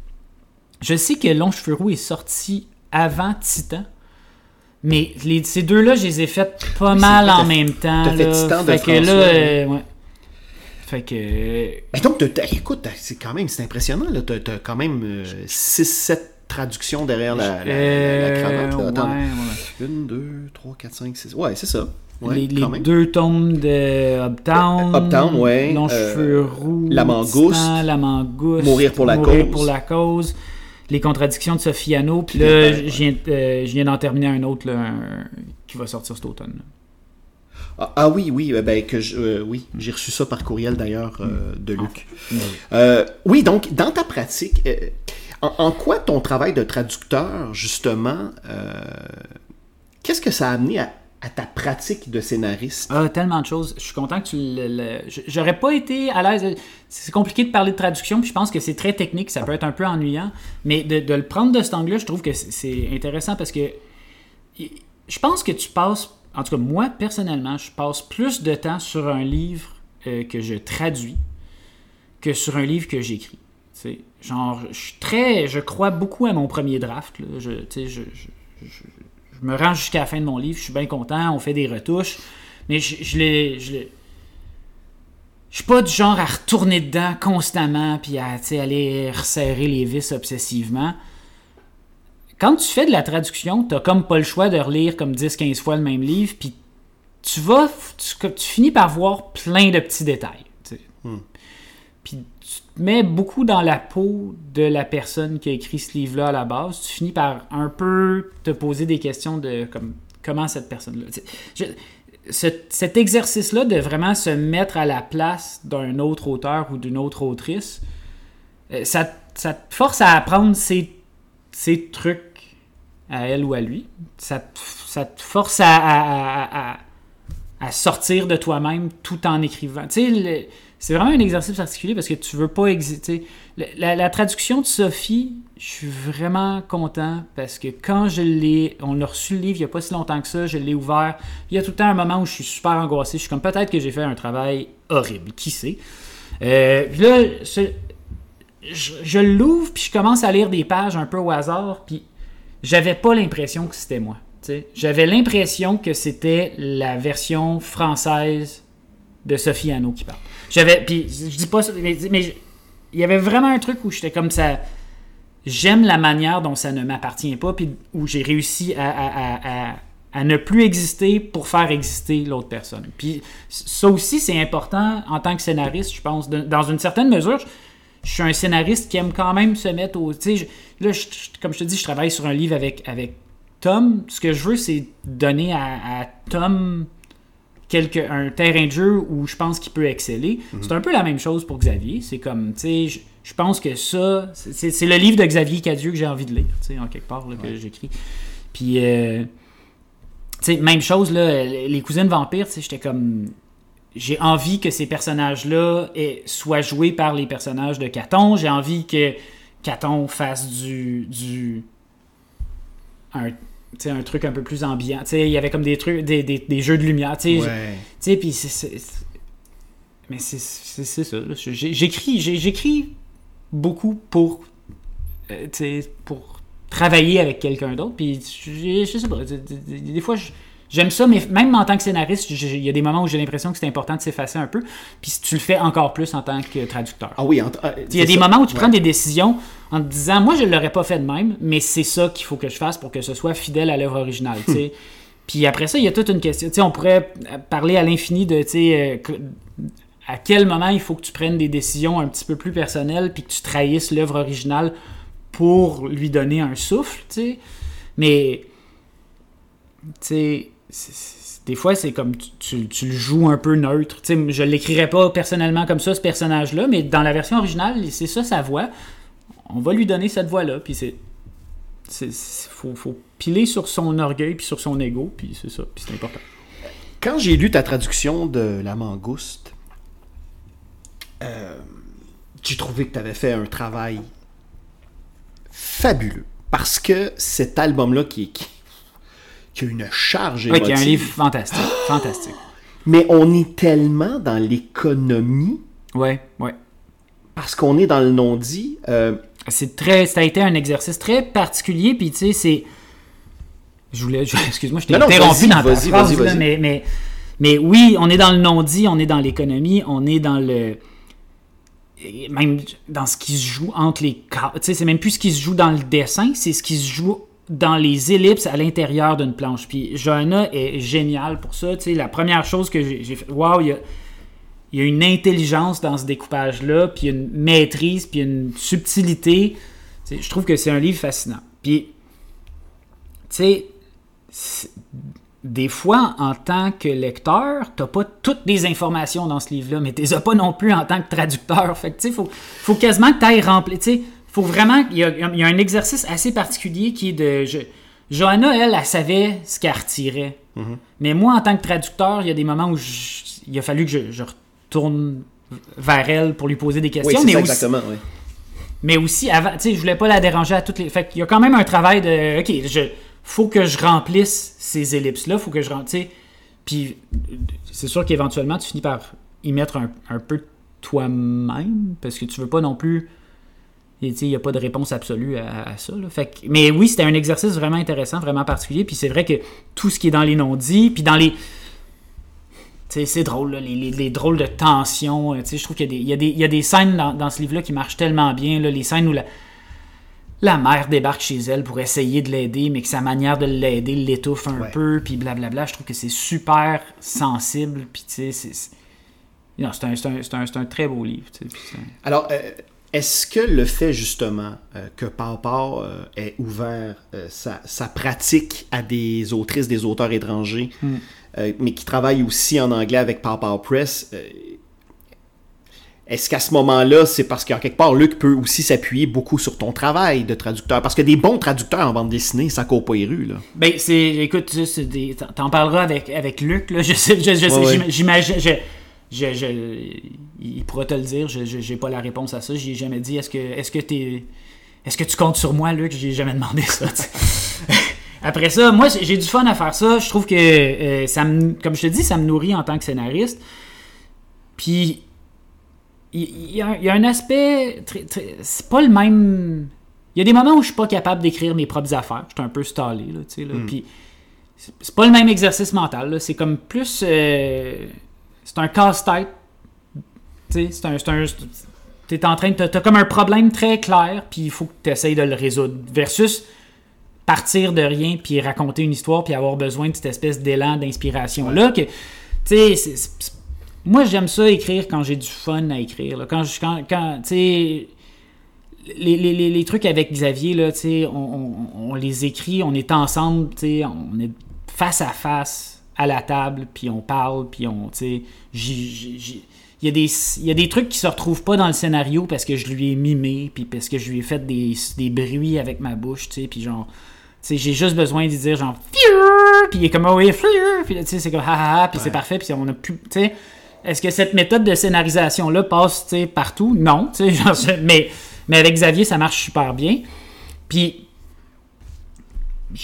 Je sais que Longs cheveux roux est sorti avant Titan, mais les, ces deux-là, je les ai faites pas oui, mal en même temps. T'as fait Titan de fait François. Que là, euh, ouais. Fait que... Ben donc, t'as, t'as, écoute, c'est quand même, c'est impressionnant, là. T'as, t'as quand même euh, six sept traduction derrière la, la, euh, la, la cravate. Là. Attends, ouais, ouais. Une, deux, trois, quatre, cinq, six. Ouais, c'est ça. Ouais, les les deux tomes de Uptown. Uptown, ouais. Longs euh, cheveux roux. La mangouste. Titan, la mangouste. Mourir pour la mourir cause. pour la cause. Les contradictions de Sophie Hano. Puis là, ouais. je, viens, euh, je viens d'en terminer un autre là, un, qui va sortir cet automne. Ah, ah oui, oui, ben que je, euh, oui, j'ai reçu ça par courriel d'ailleurs euh, de Luc. Ah, oui. Euh, oui, donc dans ta pratique. Euh, En, en quoi ton travail de traducteur, justement, euh, qu'est-ce que ça a amené à, à ta pratique de scénariste? Ah, tellement de choses. Je suis content que tu le... le j'aurais pas été à l'aise... C'est compliqué de parler de traduction, puis je pense que c'est très technique, ça peut être un peu ennuyant, mais de, de le prendre de cet angle-là, je trouve que c'est, c'est intéressant parce que je pense que tu passes... En tout cas, moi, personnellement, je passe plus de temps sur un livre euh, que je traduis que sur un livre que j'écris. T'sais, genre, je suis très, je crois beaucoup à mon premier draft. Là. Je, je, je, je, je me rends jusqu'à la fin de mon livre, je suis bien content, on fait des retouches, mais je, je l'ai, je l'ai, je suis pas du genre à retourner dedans constamment puis à aller resserrer les vis obsessivement. Quand tu fais de la traduction, t'as comme pas le choix de relire comme dix quinze fois le même livre, puis tu vas, tu, tu finis par voir plein de petits détails. Hmm. Puis tu te mets beaucoup dans la peau de la personne qui a écrit ce livre-là à la base. Tu finis par un peu te poser des questions de comme, comment cette personne-là... Je, ce, cet exercice-là de vraiment se mettre à la place d'un autre auteur ou d'une autre autrice, ça, ça te force à apprendre ses, ses trucs à elle ou à lui. Ça, ça te force à... à, à, à à sortir de toi-même tout en écrivant. Tu sais, le, c'est vraiment un exercice particulier parce que tu veux pas exister. La, la traduction de Sophie, je suis vraiment content parce que quand je l'ai... On a reçu le livre il n'y a pas si longtemps que ça, je l'ai ouvert. Il y a tout le temps un moment où je suis super angoissé. Je suis comme, peut-être que j'ai fait un travail horrible. Qui sait? Euh, puis là, je, je, je l'ouvre puis je commence à lire des pages un peu au hasard puis j'avais pas l'impression que c'était moi. T'sais. J'avais l'impression que c'était la version française de Sophie Anneau qui parle. J'avais, puis je dis pas ça, mais, mais il y avait vraiment un truc où j'étais comme ça. J'aime la manière dont ça ne m'appartient pas, puis où j'ai réussi à, à, à, à, à ne plus exister pour faire exister l'autre personne. Puis ça aussi, c'est important en tant que scénariste, je pense. De, dans une certaine mesure, je, je suis un scénariste qui aime quand même se mettre au. Tu sais, là, je, comme je te dis, je travaille sur un livre avec, avec Tom. Ce que je veux, c'est donner à, à Tom. Quelque, un terrain de jeu où je pense qu'il peut exceller. Mm-hmm. C'est un peu la même chose pour Xavier. C'est comme, tu sais, je, je pense que ça, c'est, c'est le livre de Xavier Cadieux que j'ai envie de lire, tu sais, en quelque part, là, que ouais. j'écris. Puis, euh, tu sais, même chose, là, les cousines vampires, tu sais, j'étais comme... J'ai envie que ces personnages-là aient, soient joués par les personnages de Caton. J'ai envie que Caton fasse du... du un, T'sais, un truc un peu plus ambiant. T'sais, il y avait comme des trucs, des, des, des jeux de lumière. T'sais, ouais. T'sais, puis c'est, c'est, c'est... Mais c'est, c'est, c'est ça. Là. J'ai, j'écris, j'ai, j'écris beaucoup pour, euh, t'sais, pour travailler avec quelqu'un d'autre. Puis je sais pas. Des, des, des fois, je, j'aime ça, mais même en tant que scénariste, il y a des moments où j'ai l'impression que c'est important de s'effacer un peu. Puis tu le fais encore plus en tant que traducteur. Ah oui, il euh, y a des ça. moments où tu ouais. prends des décisions en te disant, moi, je ne l'aurais pas fait de même, mais c'est ça qu'il faut que je fasse pour que ce soit fidèle à l'œuvre originale. Hum. Puis après ça, il y a toute une question. T'sais, on pourrait parler à l'infini de euh, à quel moment il faut que tu prennes des décisions un petit peu plus personnelles puis que tu trahisses l'œuvre originale pour lui donner un souffle. T'sais. Mais, tu sais, des fois, c'est comme tu, tu, tu le joues un peu neutre. T'sais, je ne l'écrirais pas personnellement comme ça, ce personnage-là, mais dans la version originale, c'est ça sa voix. On va lui donner cette voix-là, puis c'est... Il faut, faut piler sur son orgueil, puis sur son ego, puis c'est ça, puis c'est important. Quand j'ai lu ta traduction de La Mangouste, euh, j'ai trouvé que tu avais fait un travail fabuleux. Parce que cet album-là qui, qui, qui a une charge émotive... Oui, qui a un livre fantastique, fantastique. Mais on est tellement dans l'économie... Oui, oui. Parce qu'on est dans le non-dit... Euh, C'est très, ça a été un exercice très particulier, puis tu sais, c'est... Je voulais... Je, excuse-moi, je t'ai non, interrompu non, dans ta phrase, vas-y, vas-y. Là, mais, mais, mais oui, on est dans le non-dit, on est dans l'économie, on est dans le... Même dans ce qui se joue entre les... Tu sais, c'est même plus ce qui se joue dans le dessin, c'est ce qui se joue dans les ellipses à l'intérieur d'une planche. Puis Johanna est géniale pour ça, tu sais, la première chose que j'ai, j'ai fait... Waouh, il y a... Il y a une intelligence dans ce découpage-là, puis une maîtrise, puis une subtilité. T'sais, je trouve que c'est un livre fascinant. Puis, tu sais, des fois, en tant que lecteur, t'as pas toutes les informations dans ce livre-là, mais t'es pas non plus en tant que traducteur. Fait que, tu sais, faut, faut quasiment que t'ailles remplir. Tu sais, faut vraiment... Il y, a, il y a un exercice assez particulier qui est de... Je, Johanna, elle, elle savait ce qu'elle retirait. Mm-hmm. Mais moi, en tant que traducteur, il y a des moments où je, il a fallu que je, je tourne vers elle pour lui poser des questions. Oui, c'est mais ça, aussi, exactement, oui. Mais aussi, avant, tu sais, je voulais pas la déranger à toutes les... Fait qu'il y a quand même un travail de... OK, je, faut que je remplisse ces ellipses-là, faut que je remplisse... Puis, c'est sûr qu'éventuellement, tu finis par y mettre un, un peu toi-même, parce que tu veux pas non plus... Il n'y a pas de réponse absolue à, à ça. Là. Fait que, mais oui, c'était un exercice vraiment intéressant, vraiment particulier. Puis c'est vrai que tout ce qui est dans les non-dits, puis dans les... T'sais, c'est drôle, là, les, les, les drôles de tensions. Je trouve qu'il y a des, il y a des, il y a des scènes dans, dans ce livre-là qui marchent tellement bien. Là, les scènes où la, la mère débarque chez elle pour essayer de l'aider, mais que sa manière de l'aider l'étouffe un ouais. peu, puis blablabla. Je trouve que c'est super sensible. Puis, tu sais, c'est, c'est... Non, c'est, un, c'est, un, c'est, un, c'est un très beau livre. Puis c'est... Alors, euh, est-ce que le fait, justement, euh, que Pau-Pau euh, ait ouvert euh, sa, sa pratique à des autrices, des auteurs étrangers, mm. Euh, mais qui travaille aussi en anglais avec Pau-Pau Press. Euh, est-ce qu'à ce moment-là, c'est parce qu'en quelque part, Luc peut aussi s'appuyer beaucoup sur ton travail de traducteur? Parce que des bons traducteurs en bande dessinée, ça court pas les rues, là. Ben, c'est... Écoute, c'est des, t'en parleras avec, avec Luc, là. Je sais, je, je sais, ouais, ouais. j'imagine... Je, je, je, il pourra te le dire, je, je, j'ai pas la réponse à ça. J'ai jamais dit, est-ce que, est-ce que t'es... Est-ce que tu comptes sur moi, Luc? J'ai jamais demandé ça, Après ça, moi, j'ai du fun à faire ça. Je trouve que, euh, ça me, comme je te dis, ça me nourrit en tant que scénariste. Puis... Il y, a, il y a un aspect... Très, très, c'est pas le même... Il y a des moments où je suis pas capable d'écrire mes propres affaires. Je suis un peu stallé, là, tu sais, là. Mm. Puis c'est, c'est pas le même exercice mental, là. C'est comme plus... Euh, c'est un casse-tête. Tu sais, c'est un... C'est un t'es en train de... T'as, t'as comme un problème très clair, puis il faut que tu essayes de le résoudre. Versus partir de rien, puis raconter une histoire, puis avoir besoin de cette espèce d'élan d'inspiration-là. Que, tu sais, c'est... c'est moi, j'aime ça écrire quand j'ai du fun à écrire. Là. Quand, je, quand, quand tu sais, les, les, les, les trucs avec Xavier, là, tu sais, on, on, on les écrit, on est ensemble, tu sais, on est face à face à la table, puis on parle, puis on, tu sais, il y a des, il y a des trucs qui se retrouvent pas dans le scénario parce que je lui ai mimé, puis parce que je lui ai fait des, des bruits avec ma bouche, tu sais, puis genre, tu sais, j'ai juste besoin de dire genre, puis il est comme, oh oui, puis tu sais, c'est comme, ha ha ha, puis ouais. C'est parfait, puis on a plus, tu sais. Est-ce que cette méthode de scénarisation-là passe partout? Non. Genre, mais, mais avec Xavier, ça marche super bien. Puis, tu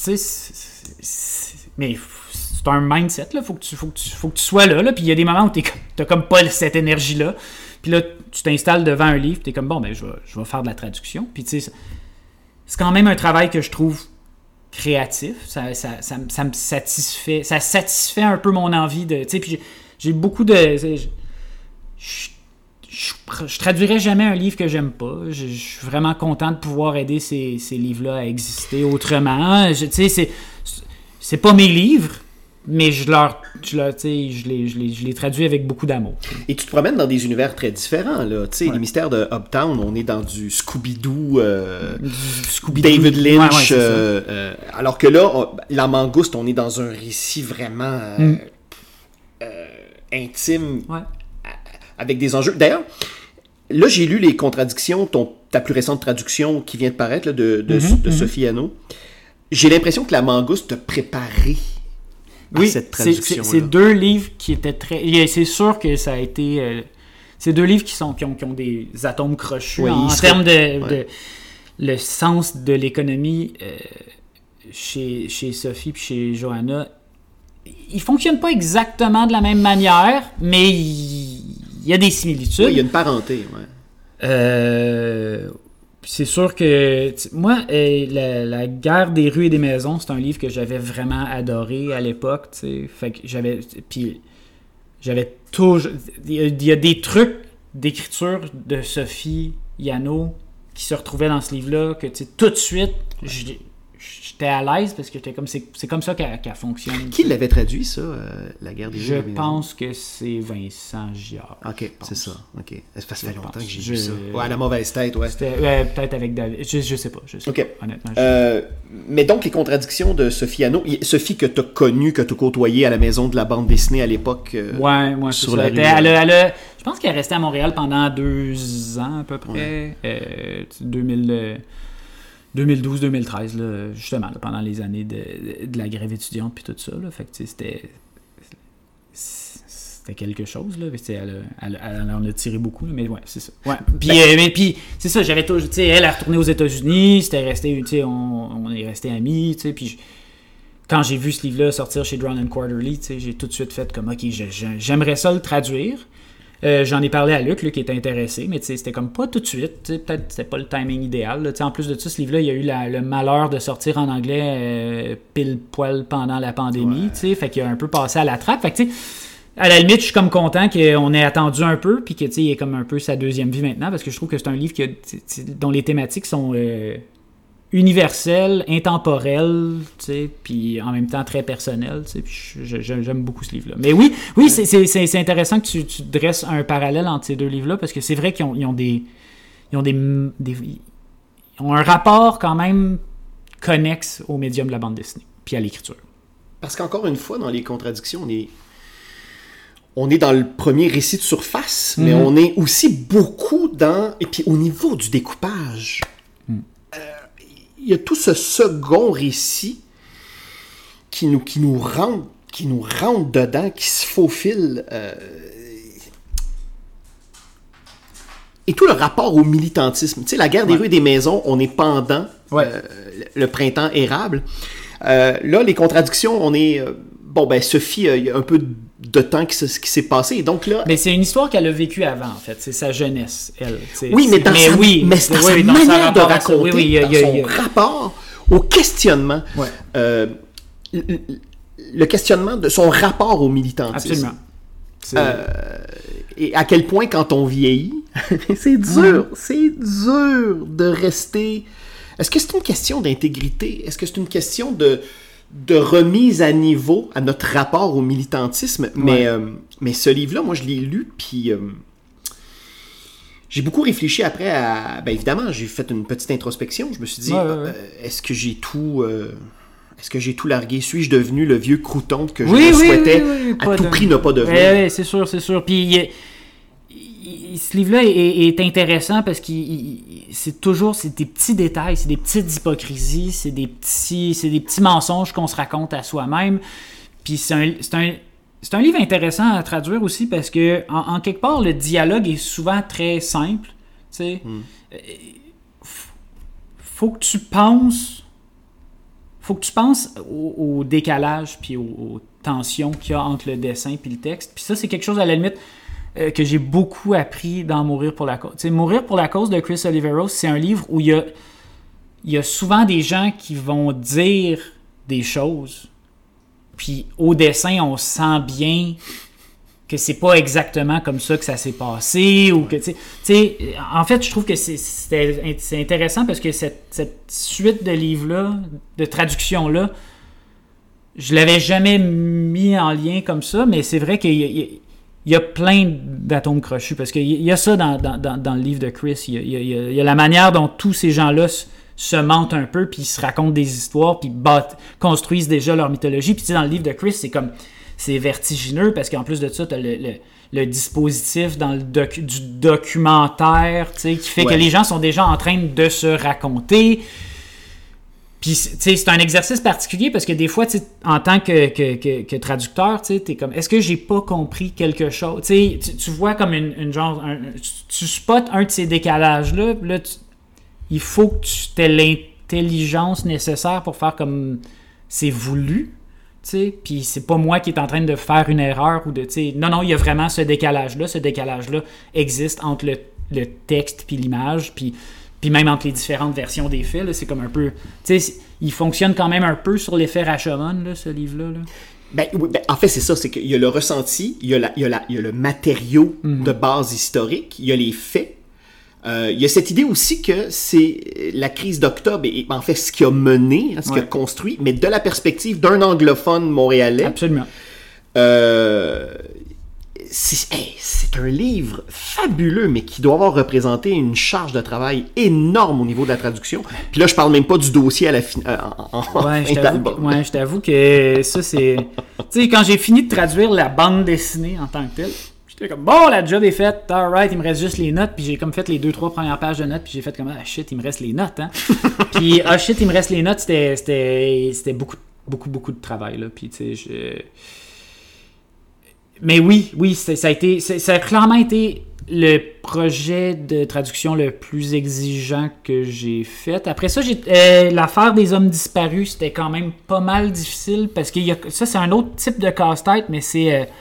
sais, mais c'est un mindset. Il faut que tu, faut que tu, faut que tu sois là. là Puis il y a des moments où tu n'as comme pas cette énergie-là. Puis là, tu t'installes devant un livre. Tu es comme, bon, ben je vais, je vais faire de la traduction. Puis tu sais, c'est quand même un travail que je trouve créatif. Ça, ça, ça, ça me satisfait. Ça satisfait un peu mon envie de... Tu sais, puis j'ai beaucoup de... Je, je, je, je traduirais jamais un livre que j'aime pas. Je, je suis vraiment content de pouvoir aider ces, ces livres-là à exister autrement. Je, tu sais, c'est, c'est pas mes livres, mais je leur... Je, leur, tu sais, je, les, je, les, je les traduis avec beaucoup d'amour. Et tu te promènes dans des univers très différents, là. Tu sais, ouais. Les mystères de Uptown, on est dans du Scooby-Doo, euh, du Scooby-Doo. David Lynch. Ouais, ouais, euh, euh, alors que là, on, La Mangouste, on est dans un récit vraiment... Euh, mm. euh, intime, ouais. Avec des enjeux. D'ailleurs, là, j'ai lu les contradictions, ton, ta plus récente traduction qui vient de paraître, là, de, de, mm-hmm, de mm-hmm. Sophie Hano. J'ai l'impression que La Mangouste t'a préparé à oui, cette traduction-là. C'est, c'est deux livres qui étaient très... C'est sûr que ça a été... Euh, c'est deux livres qui, sont, qui, ont, qui ont des atomes crochus oui, en, en termes de, ouais. de... Le sens de l'économie euh, chez, chez Sophie et chez Johanna... Ils fonctionnent pas exactement de la même manière, mais il y a des similitudes. Oui, il y a une parenté, ouais. Euh, c'est sûr que moi, euh, la, la guerre des rues et des maisons, c'est un livre que j'avais vraiment adoré à l'époque, tu sais. Fait que j'avais, puis j'avais toujours, il y a des trucs d'écriture de Sophie Hano qui se retrouvaient dans ce livre-là que, tu sais, tout de suite, ouais. je j'étais à l'aise parce que j'étais comme c'est, c'est comme ça qu'elle, qu'elle fonctionne. Qui l'avait traduit, ça, euh, La guerre des Je rues? Je pense que c'est Vincent Giard. Ok, c'est ça. Ok. Ça fait longtemps que j'ai je... vu ça. Ouais, à la mauvaise tête, ouais. C'était euh, peut-être avec David. Je, je sais pas. Je sais ok. Pas, honnêtement. Je... Euh, mais donc, les contradictions de Sophie Hano, Sophie que tu as connue, que tu as côtoyée à la maison de la bande dessinée à l'époque. Euh, ouais, ouais, sur la rue. Elle, elle, elle, je pense qu'elle est restée à Montréal pendant deux ans à peu près. Ouais. Euh, deux mille. deux mille douze deux mille treize, là, justement, là, pendant les années de, de la grève étudiante puis tout ça. Là, fait que, c'était, c'était quelque chose. Là, elle, elle, elle en a tiré beaucoup, là, mais ouais, c'est ça. Ouais. Puis, ben, euh, mais, puis c'est ça, j'avais tout, elle est retournée aux États-Unis, c'était resté, on, on est resté amis, puis je, quand j'ai vu ce livre-là sortir chez Drown and Quarterly, j'ai tout de suite fait comme, ok, je, je, j'aimerais ça le traduire. Euh, j'en ai parlé à Luc, là, qui était intéressé, mais c'était comme pas tout de suite. Peut-être que c'était pas le timing idéal. Là. En plus de ça, ce livre-là, il y a eu la, le malheur de sortir en anglais euh, pile poil pendant la pandémie. Ouais. Fait qu'il a un peu passé à la trappe. Fait que, à la limite, je suis comme content qu'on ait attendu un peu, puis qu'il ait comme un peu sa deuxième vie maintenant, parce que je trouve que c'est un livre qui a, dont les thématiques sont euh, universelles, intemporelles, puis en même temps très personnelles. Puis je, je, j'aime beaucoup ce livre-là. Mais oui, oui, c'est, c'est, c'est intéressant que tu, tu dresses un parallèle entre ces deux livres-là, parce que c'est vrai qu'ils ont, ils ont des, ils ont des, des, ils ont un rapport quand même connexe au médium de la bande dessinée, puis à l'écriture. Parce qu'encore une fois, dans les contradictions, on est on est dans le premier récit de surface, mm-hmm. mais on est aussi beaucoup dans... Et puis au niveau du découpage, mm. euh, il y a tout ce second récit qui nous, qui nous rentre, qui nous rentre dedans, qui se faufile. Euh, et tout le rapport au militantisme. Tu sais, la guerre des ouais. rues et des maisons, on est pendant ouais. euh, le printemps érable. Euh, là, les contradictions, on est... Euh, bon, ben, Sophie, il y a un peu de temps qui, qui s'est passé. Et donc là... Mais c'est une histoire qu'elle a vécue avant, en fait. C'est sa jeunesse, elle. C'est, oui, mais dans mais sa, oui, mais dans oui, sa oui, manière dans de raconter, oui, oui, y a, dans y a, son y a... rapport au questionnement. Ouais. Euh, le, le questionnement de son rapport au militantisme. Absolument. Euh, et à quel point, quand on vieillit, c'est dur, mmh. c'est dur de rester... Est-ce que c'est une question d'intégrité? Est-ce que c'est une question de... de remise à niveau à notre rapport au militantisme, mais, ouais. euh, mais ce livre-là, moi, je l'ai lu, puis euh, j'ai beaucoup réfléchi après à... Ben évidemment, j'ai fait une petite introspection, je me suis dit, ouais, ouais, ouais. Euh, est-ce que j'ai tout... Euh, est-ce que j'ai tout largué? Suis-je devenu le vieux crouton que je oui, oui, souhaitais oui, oui, à tout de... prix ne pas devenir? Oui, oui, c'est sûr, c'est sûr. Puis il, il, ce livre-là est, est intéressant parce que c'est toujours c'est des petits détails, c'est des petites hypocrisies, c'est des petits, c'est des petits mensonges qu'on se raconte à soi-même. Puis c'est un, c'est un, c'est un livre intéressant à traduire aussi parce que en, en quelque part, le dialogue est souvent très simple. Tu sais, mm. faut que tu penses... faut que tu penses au, au décalage puis aux, aux tensions qu'il y a entre le dessin puis le texte. Puis ça, c'est quelque chose, à la limite, euh, que j'ai beaucoup appris dans Mourir pour la cause. Tu sais, Mourir pour la cause de Chris Oliveros, c'est un livre où il y a, il y a souvent des gens qui vont dire des choses, puis au dessin, on sent bien que c'est pas exactement comme ça que ça s'est passé, ou que, tu sais, en fait, je trouve que c'est, c'est, c'est intéressant parce que cette, cette suite de livres-là, de traductions-là, je l'avais jamais mis en lien comme ça, mais c'est vrai qu'il y a, il y a plein d'atomes crochus, parce qu'il y a ça dans, dans, dans le livre de Chris, il y a, il y a, il y a la manière dont tous ces gens-là se, se mentent un peu, puis ils se racontent des histoires, puis battent, construisent déjà leur mythologie, puis tu sais, dans le livre de Chris, c'est comme... c'est vertigineux parce qu'en plus de ça, tu as le, le, le dispositif dans le docu, du documentaire, tu sais, qui fait ouais. que les gens sont déjà en train de se raconter. Puis, tu sais, c'est un exercice particulier parce que des fois, tu sais, en tant que, que, que, que traducteur, tu sais, t'es comme, est-ce que j'ai pas compris quelque chose? Tu sais, tu, tu vois comme une, une genre, un, tu spots un de ces décalages-là, là, tu, il faut que tu aies l'intelligence nécessaire pour faire comme c'est voulu. Puis c'est pas moi qui est en train de faire une erreur ou de, t'sais, non, non, il y a vraiment ce décalage-là. Ce décalage-là existe entre le, le texte puis l'image, puis, puis même entre les différentes versions des faits. Là, c'est comme un peu... Il fonctionne quand même un peu sur l'effet Rashomon, là, ce livre-là. Là. Ben, oui, ben, en fait, c'est ça. C'est qu'il y a le ressenti, il y a, la, il y a, la, il y a le matériau mm-hmm. de base historique, il y a les faits. Euh, il y a cette idée aussi que c'est la crise d'octobre et en fait ce qui a mené, hein, ce ouais. qui a construit, mais de la perspective d'un anglophone montréalais. Absolument. Euh, c'est, hey, c'est un livre fabuleux, mais qui doit avoir représenté une charge de travail énorme au niveau de la traduction. Puis là, je parle même pas du dossier à la fin. Euh, en, en ouais, fin je d'album. Ouais, je t'avoue que ça, c'est... Tu sais, quand j'ai fini de traduire la bande dessinée en tant que telle, j'étais comme, bon, la job est faite, alright, il me reste juste les notes, puis j'ai comme fait les deux, trois premières pages de notes, puis j'ai fait comme, ah shit, il me reste les notes, hein. Puis, ah shit, il me reste les notes, c'était, c'était, c'était beaucoup, beaucoup, beaucoup de travail, là, puis tu sais, je... Mais oui, oui, ça a été, ça a clairement été le projet de traduction le plus exigeant que j'ai fait. Après ça, j'ai, euh, l'affaire des hommes disparus, c'était quand même pas mal difficile, parce que y a, ça, c'est un autre type de casse-tête, mais c'est... Euh,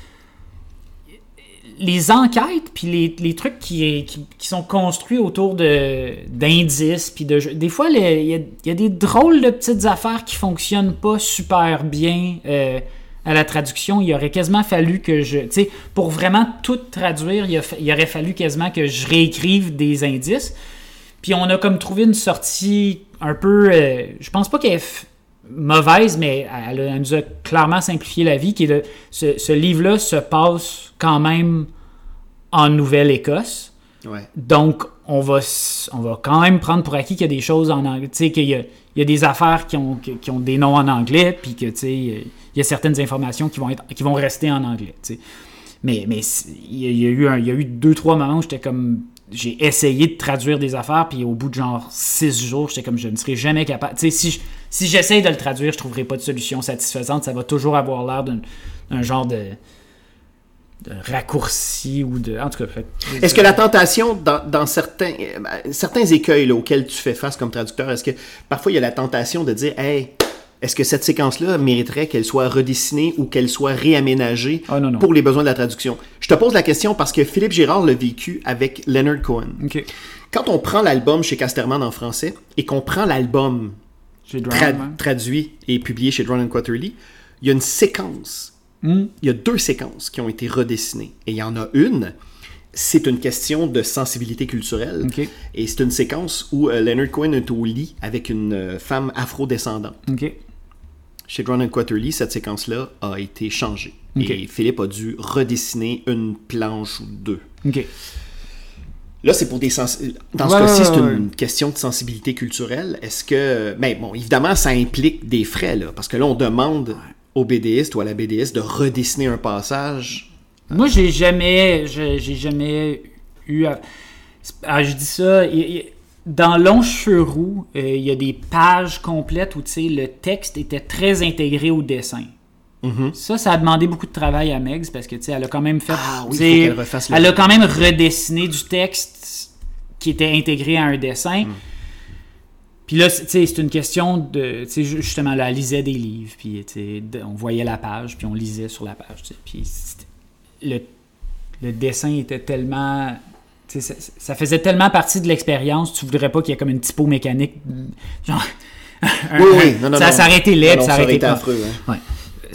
les enquêtes puis les, les trucs qui, qui, qui sont construits autour de, d'indices puis de des fois il y, y a des drôles de petites affaires qui fonctionnent pas super bien euh, à la traduction. Il aurait quasiment fallu que je... Tu sais, pour vraiment tout traduire, il, a, il aurait fallu quasiment que je réécrive des indices. Puis on a comme trouvé une sortie un peu... Euh, je pense pas qu'elle est mauvaise, mais elle, elle nous a clairement simplifié la vie, qui est de, ce, ce livre-là se passe quand même en Nouvelle-Écosse. Ouais. Donc, on va, on va quand même prendre pour acquis qu'il y a des choses en anglais. Tu sais, qu'il y a, il y a des affaires qui ont, qui ont des noms en anglais, puis que, tu sais, il y a certaines informations qui vont, être, qui vont rester en anglais, tu sais. Mais mais il y, y a eu un, il y a eu deux trois moments où j'étais comme j'ai essayé de traduire des affaires, puis au bout de genre six jours, j'étais comme je ne serai jamais capable. Tu sais, si, si j'essaye de le traduire, je ne trouverai pas de solution satisfaisante. Ça va toujours avoir l'air d'un, d'un genre de, de raccourci ou de. En tout cas, fait, est-ce que la tentation, dans, dans certains, certains écueils là, auxquels tu fais face comme traducteur, est-ce que parfois il y a la tentation de dire, hey, est-ce que cette séquence-là mériterait qu'elle soit redessinée ou qu'elle soit réaménagée oh, non, non. pour les besoins de la traduction? Je te pose la question parce que Philippe Girard l'a vécu avec Leonard Cohen. Okay. Quand on prend l'album chez Casterman en français et qu'on prend l'album tra- traduit et publié chez Drone and Quarterly, il y a une séquence, mm. il y a deux séquences qui ont été redessinées. Et il y en a une, c'est une question de sensibilité culturelle. Okay. Et c'est une séquence où euh, Leonard Cohen est au lit avec une euh, femme afro-descendante. Okay. Chez Drone and Quarterly, cette séquence-là a été changée. Okay. Et Philippe a dû redessiner une planche ou deux. Okay. Là, c'est pour des sens... Dans ce ouais, cas-ci, c'est ouais, une ouais. question de sensibilité culturelle. Est-ce que... Ben, bon, évidemment, ça implique des frais, là. Parce que là, on demande au BDiste ou à la BDiste de redessiner un passage. Moi, j'ai jamais... J'ai, j'ai jamais eu... À... Ah, je dis ça... Il, il... Dans Long Cheveux Roux, il euh, y a des pages complètes où le texte était très intégré au dessin. Mm-hmm. Ça, ça a demandé beaucoup de travail à Megs parce que elle a quand même fait. Ah, oui, faut qu'elle refasse le elle a quand même redessiné du texte qui était intégré à un dessin. Mm. Puis là, c'est une question de. Justement, là, elle lisait des livres, puis de, on voyait la page, puis on lisait sur la page. Puis le, le dessin était tellement. Ça, ça faisait tellement partie de l'expérience, tu voudrais pas qu'il y ait comme une typo mécanique. Genre, oui, oui, non, non, ça, non. ça aurait été laid, non, ça aurait été affreux. Hein. Ouais.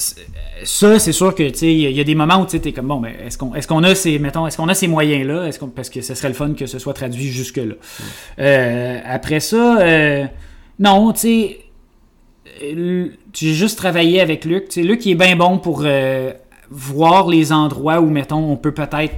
Ça, c'est sûr que il y, y a des moments où tu es comme bon, ben, est-ce qu'on, est-ce qu'on a ces, mettons, est-ce qu'on a ces moyens-là, est-ce qu'on, parce que ce serait le fun que ce soit traduit jusque là. Mm. Euh, après ça, euh, non, tu sais, j'ai juste travaillé avec Luc. Tu sais, Luc il est bien bon pour euh, voir les endroits où mettons on peut peut-être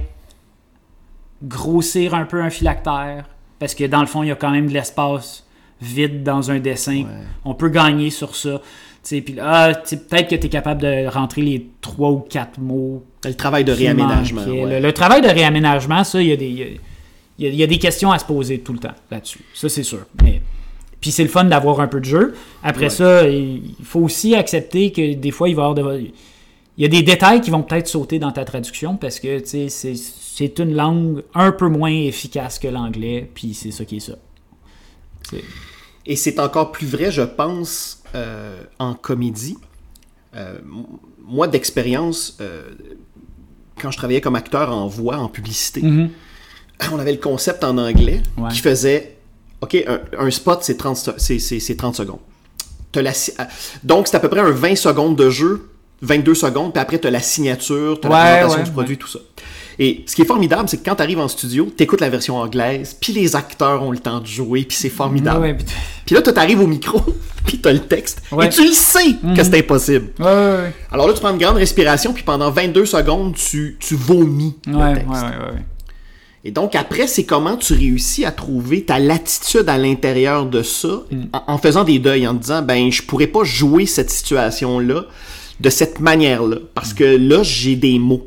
grossir un peu un phylactère, parce que dans le fond, il y a quand même de l'espace vide dans un dessin. Ouais. On peut gagner sur ça. Puis, ah, peut-être que tu es capable de rentrer les trois ou quatre mots. Le travail de réaménagement. Ouais. Le, le travail de réaménagement, ça, il y a des... Il y a, il y a des questions à se poser tout le temps là-dessus. Ça, c'est sûr. Mais, puis c'est le fun d'avoir un peu de jeu. Après ouais. ça, il faut aussi accepter que des fois, il va y avoir... De, il y a des détails qui vont peut-être sauter dans ta traduction parce que c'est, c'est une langue un peu moins efficace que l'anglais, puis c'est ça qui est ça. C'est... Et c'est encore plus vrai, je pense, euh, en comédie. Euh, moi, d'expérience, euh, quand je travaillais comme acteur en voix, en publicité, mm-hmm. on avait le concept en anglais ouais. qui faisait, OK, un, un spot, c'est trente, c'est, c'est, c'est trente secondes. T'as la, donc, c'est à peu près un vingt secondes de jeu, vingt-deux secondes, puis après, tu as la signature, tu as ouais, la présentation ouais, du produit, ouais. tout ça. Et ce qui est formidable, c'est que quand tu arrives en studio, tu écoutes la version anglaise, puis les acteurs ont le temps de jouer, puis c'est formidable. Ouais, puis... puis là, tu arrives au micro, puis tu as le texte, ouais. et tu le sais mm-hmm. que c'est impossible. Ouais, ouais, ouais. Alors là, tu prends une grande respiration, puis pendant vingt-deux secondes, tu, tu vomis ouais, le texte. Ouais, ouais, ouais. Et donc, après, c'est comment tu réussis à trouver ta latitude à l'intérieur de ça, mm. en, en faisant des deuils, en te disant, ben, je pourrais pas jouer cette situation-là de cette manière-là, parce que là, j'ai des mots.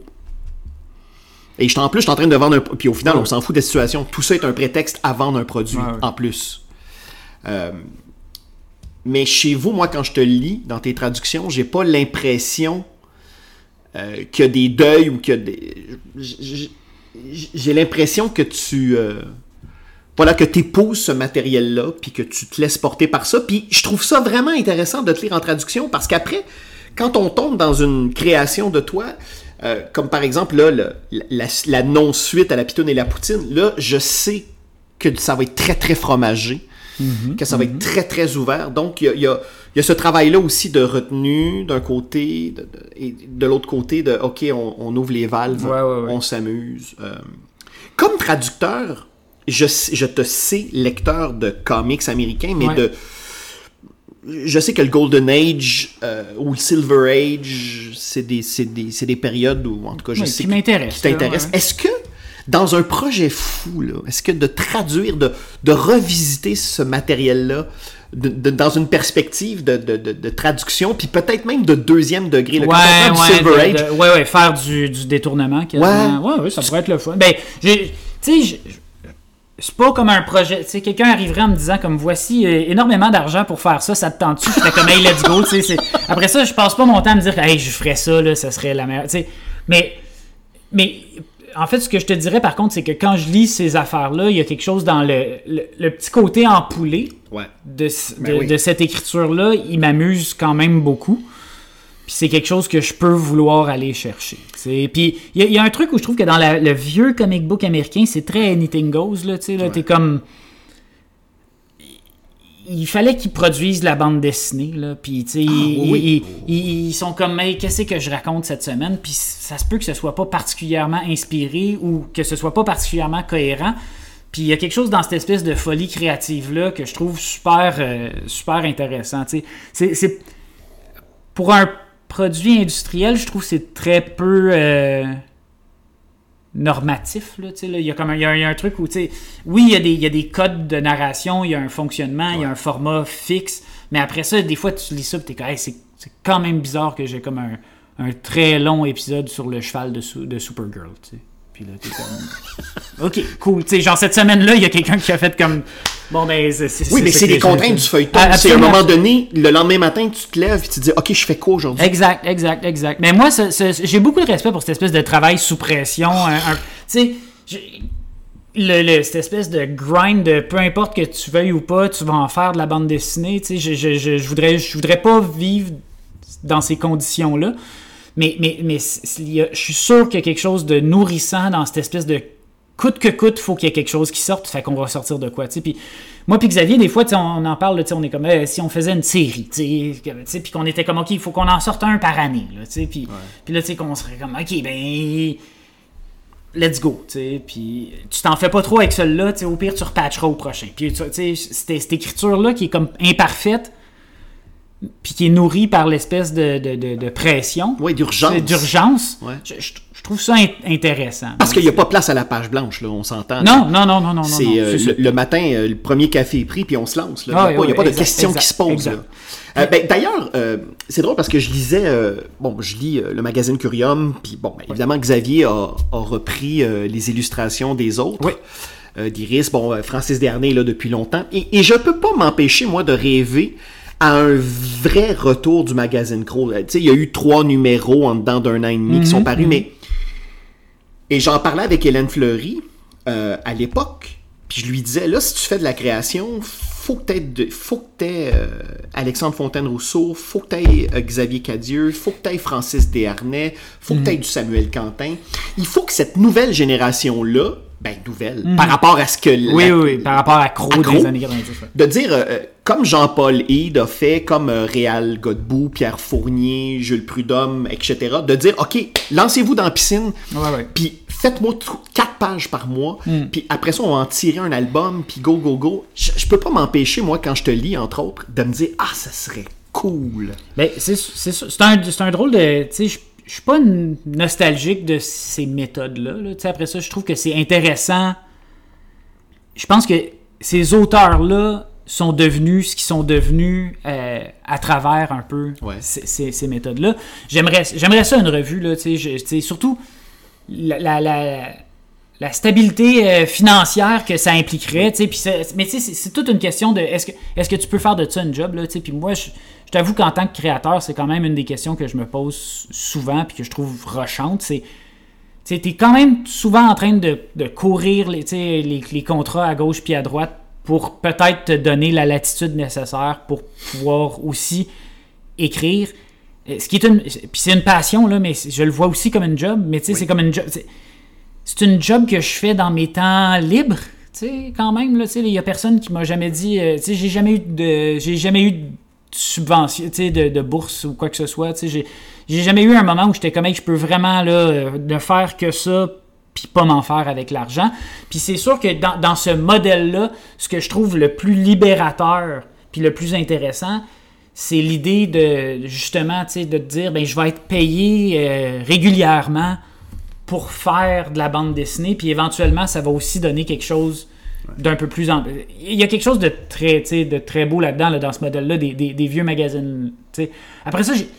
Et je en plus, je suis en train de vendre un... Puis au final, ouais. on s'en fout des situations. Tout ça est un prétexte à vendre un produit, ouais, ouais. en plus. Euh... Mais chez vous, moi, quand je te lis dans tes traductions, j'ai pas l'impression euh, qu'il y a des deuils ou qu'il y a des... J'ai, j'ai l'impression que tu... Euh... Voilà, que tu épouses ce matériel-là, puis que tu te laisses porter par ça. Puis je trouve ça vraiment intéressant de te lire en traduction, parce qu'après, quand on tombe dans une création de toi... Euh, comme par exemple là, le, la, la non-suite à la pitoune et la poutine, là, je sais que ça va être très très fromagé, mm-hmm, que ça va mm-hmm. être très très ouvert. Donc, il y a, y, a, y a ce travail-là aussi de retenue d'un côté, de, de, et de l'autre côté, de OK, on, on ouvre les valves, ouais, ouais, ouais. on s'amuse. Euh, comme traducteur, je, je te sais lecteur de comics américains, mais ouais. de... Je sais que le Golden Age euh, ou le Silver Age, c'est des, c'est des, c'est des périodes où, en tout cas, je oui, sais qui, m'intéresse, qui t'intéressent. Ouais. Est-ce que, dans un projet fou, là, est-ce que de traduire, de, de revisiter ce matériel-là, de, de, dans une perspective de, de, de, de traduction, puis peut-être même de deuxième degré. Là, ouais, quand on parle ouais, du Silver de, Age. De, ouais, ouais, faire du, du détournement. Quasiment. Ouais, ouais, ouais, ça pourrait être le fun. Ben, j'ai, tu sais, c'est pas comme un projet. Tu sais, quelqu'un arriverait en me disant, comme, voici euh, énormément d'argent pour faire ça, ça te tente-tu? Je fais comme, hey, let's go. Tu sais, après ça, je passe pas mon temps à me dire, hey, je ferais ça, là, ça serait la meilleure. Tu sais, mais, mais, en fait, ce que je te dirais, par contre, c'est que quand je lis ces affaires-là, il y a quelque chose dans le, le, le petit côté empoulé ouais. de, ben de, oui. de cette écriture-là. Il m'amuse quand même beaucoup. Puis c'est quelque chose que je peux vouloir aller chercher. T'sais. Puis il y, y a un truc où je trouve que dans la, le vieux comic book américain, c'est très anything goes. Là, là, ouais. T'es comme... Il fallait qu'ils produisent la bande dessinée. Là, puis ah, ils, oui. ils, ils, ils sont comme, hey, qu'est-ce que je raconte cette semaine? Puis ça se peut que ce soit pas particulièrement inspiré ou que ce soit pas particulièrement cohérent. Puis il y a quelque chose dans cette espèce de folie créative-là que je trouve super, euh, super intéressant. T'sais. C'est, c'est... Pour un produit industriel, je trouve que c'est très peu euh, normatif. Là, là. Il, y a comme un, il, y a un, il y a un truc où, oui, il y, a des, il y a des codes de narration, il y a un fonctionnement, ouais. il y a un format fixe, mais après ça, des fois, tu lis ça et tu es comme, hey, c'est, c'est quand même bizarre que j'ai comme un, un très long épisode sur le cheval de, de Supergirl. T'sais. Puis là, t'es comme... OK, cool. Tu sais, genre, cette semaine-là, il y a quelqu'un qui a fait comme... Bon, ben, c'est... c'est oui, mais c'est, c'est des contraintes du feuilleton. Ah, c'est à un moment donné, le lendemain matin, tu te lèves et tu te dis, OK, je fais quoi aujourd'hui? Exact, exact, exact. Mais moi, c'est, c'est, j'ai beaucoup de respect pour cette espèce de travail sous pression. Tu sais, le, le, cette espèce de grind de peu importe que tu veuilles ou pas, tu vas en faire de la bande dessinée. Tu sais, je, je, je, je, voudrais, je voudrais pas vivre dans ces conditions-là. Mais, mais, mais je suis sûr qu'il y a quelque chose de nourrissant dans cette espèce de coûte que coûte, il faut qu'il y ait quelque chose qui sorte, fait qu'on va sortir de quoi. Puis moi puis Xavier, des fois, on en parle, on est comme euh, si on faisait une série, puis qu'on était comme, OK, il faut qu'on en sorte un par année. Puis ouais. là, qu'on serait comme, OK, ben, let's go. Puis tu t'en fais pas trop avec celui-là, au pire, tu repatcheras au prochain. Puis cette, cette écriture-là qui est comme imparfaite, puis qui est nourri par l'espèce de, de, de, de pression. Oui, d'urgence. D'urgence. Ouais. Je, je, je trouve ça in- intéressant. Parce qu'il n'y a pas place à la page blanche, là, on s'entend. Non, non, non, non, non. C'est, non, non, euh, c'est le, le matin, euh, le premier café est pris, puis on se lance. Là. Ah, il n'y a, oui, pas, oui, pas de exact, questions exact, qui se posent. Là. Euh, ben, d'ailleurs, euh, c'est drôle parce que je lisais... Euh, bon, je lis euh, le magazine Curium, puis bon, ben, évidemment, Xavier a, a repris euh, les illustrations des autres. Oui. Euh, d'Iris, bon, euh, Francis Dernay, là, depuis longtemps. Et, et je peux pas m'empêcher, moi, de rêver à un vrai retour du magazine Crow. Tu sais, il y a eu trois numéros en dedans d'un an et demi mm-hmm, qui sont parus, mm-hmm. mais... Et j'en parlais avec Hélène Fleury euh, à l'époque, puis je lui disais, là, si tu fais de la création, faut que t'aies, de, faut que t'aies euh, Alexandre Fontaine-Rousseau, faut que t'aies euh, Xavier Cadieux, faut que t'aies Francis Desharnais, faut mm-hmm. que t'aies du Samuel Quentin. Il faut que cette nouvelle génération-là, ben nouvelle, mm-hmm. par rapport à ce que... Oui, la, oui, par rapport à Crow, à Crow des années quatre-vingt-dix. Ouais. De dire... Euh, comme Jean-Paul Hyde a fait, comme euh, Réal Godbout, Pierre Fournier, Jules Prudhomme, et cetera, de dire, OK, lancez-vous dans la piscine, ouais, ouais. puis faites-moi quatre pages par mois, mm. puis après ça, on va en tirer un album, puis go, go, go. Je, je peux pas m'empêcher, moi, quand je te lis, entre autres, de me dire, ah, ça serait cool. Ben, c'est, c'est, c'est, un, c'est un drôle de... Tu sais, je je suis pas nostalgique de ces méthodes-là. Là. Après ça, je trouve que c'est intéressant. Je pense que ces auteurs-là sont devenus ce qu'ils sont devenus euh, à travers un peu ouais. ces, ces, ces méthodes-là. J'aimerais, j'aimerais ça une revue, là, je, je, surtout la, la, la, la stabilité euh, financière que ça impliquerait. Puis c'est, mais c'est, c'est toute une question de est-ce que, est-ce que tu peux faire de ça un job? Là, puis moi, je, je t'avoue qu'en tant que créateur, c'est quand même une des questions que je me pose souvent et que je trouve rochante. C'est tu es quand même souvent en train de, de courir les, les, les contrats à gauche puis à droite pour peut-être te donner la latitude nécessaire pour pouvoir aussi écrire. Ce qui est une... Puis c'est une passion, là, mais je le vois aussi comme une job, mais tu sais, oui. c'est comme une job... C'est, c'est une job que je fais dans mes temps libres, tu sais, quand même, là, tu sais, il y a personne qui m'a jamais dit... Euh, tu sais, j'ai jamais eu de... J'ai jamais eu de subvention, tu sais, de, de bourse ou quoi que ce soit, tu sais, j'ai, j'ai jamais eu un moment où j'étais comme, hey, je peux vraiment, là, ne faire que ça, puis pas m'en faire avec l'argent. Puis c'est sûr que dans, dans ce modèle-là, ce que je trouve le plus libérateur puis le plus intéressant, c'est l'idée de, justement, tu sais, de te dire, ben je vais être payé euh, régulièrement pour faire de la bande dessinée, puis éventuellement, ça va aussi donner quelque chose d'un peu plus... En... Il y a quelque chose de très, de très beau là-dedans, là, dans ce modèle-là, des, des, des vieux magazines. T'sais. Après ça, j'ai...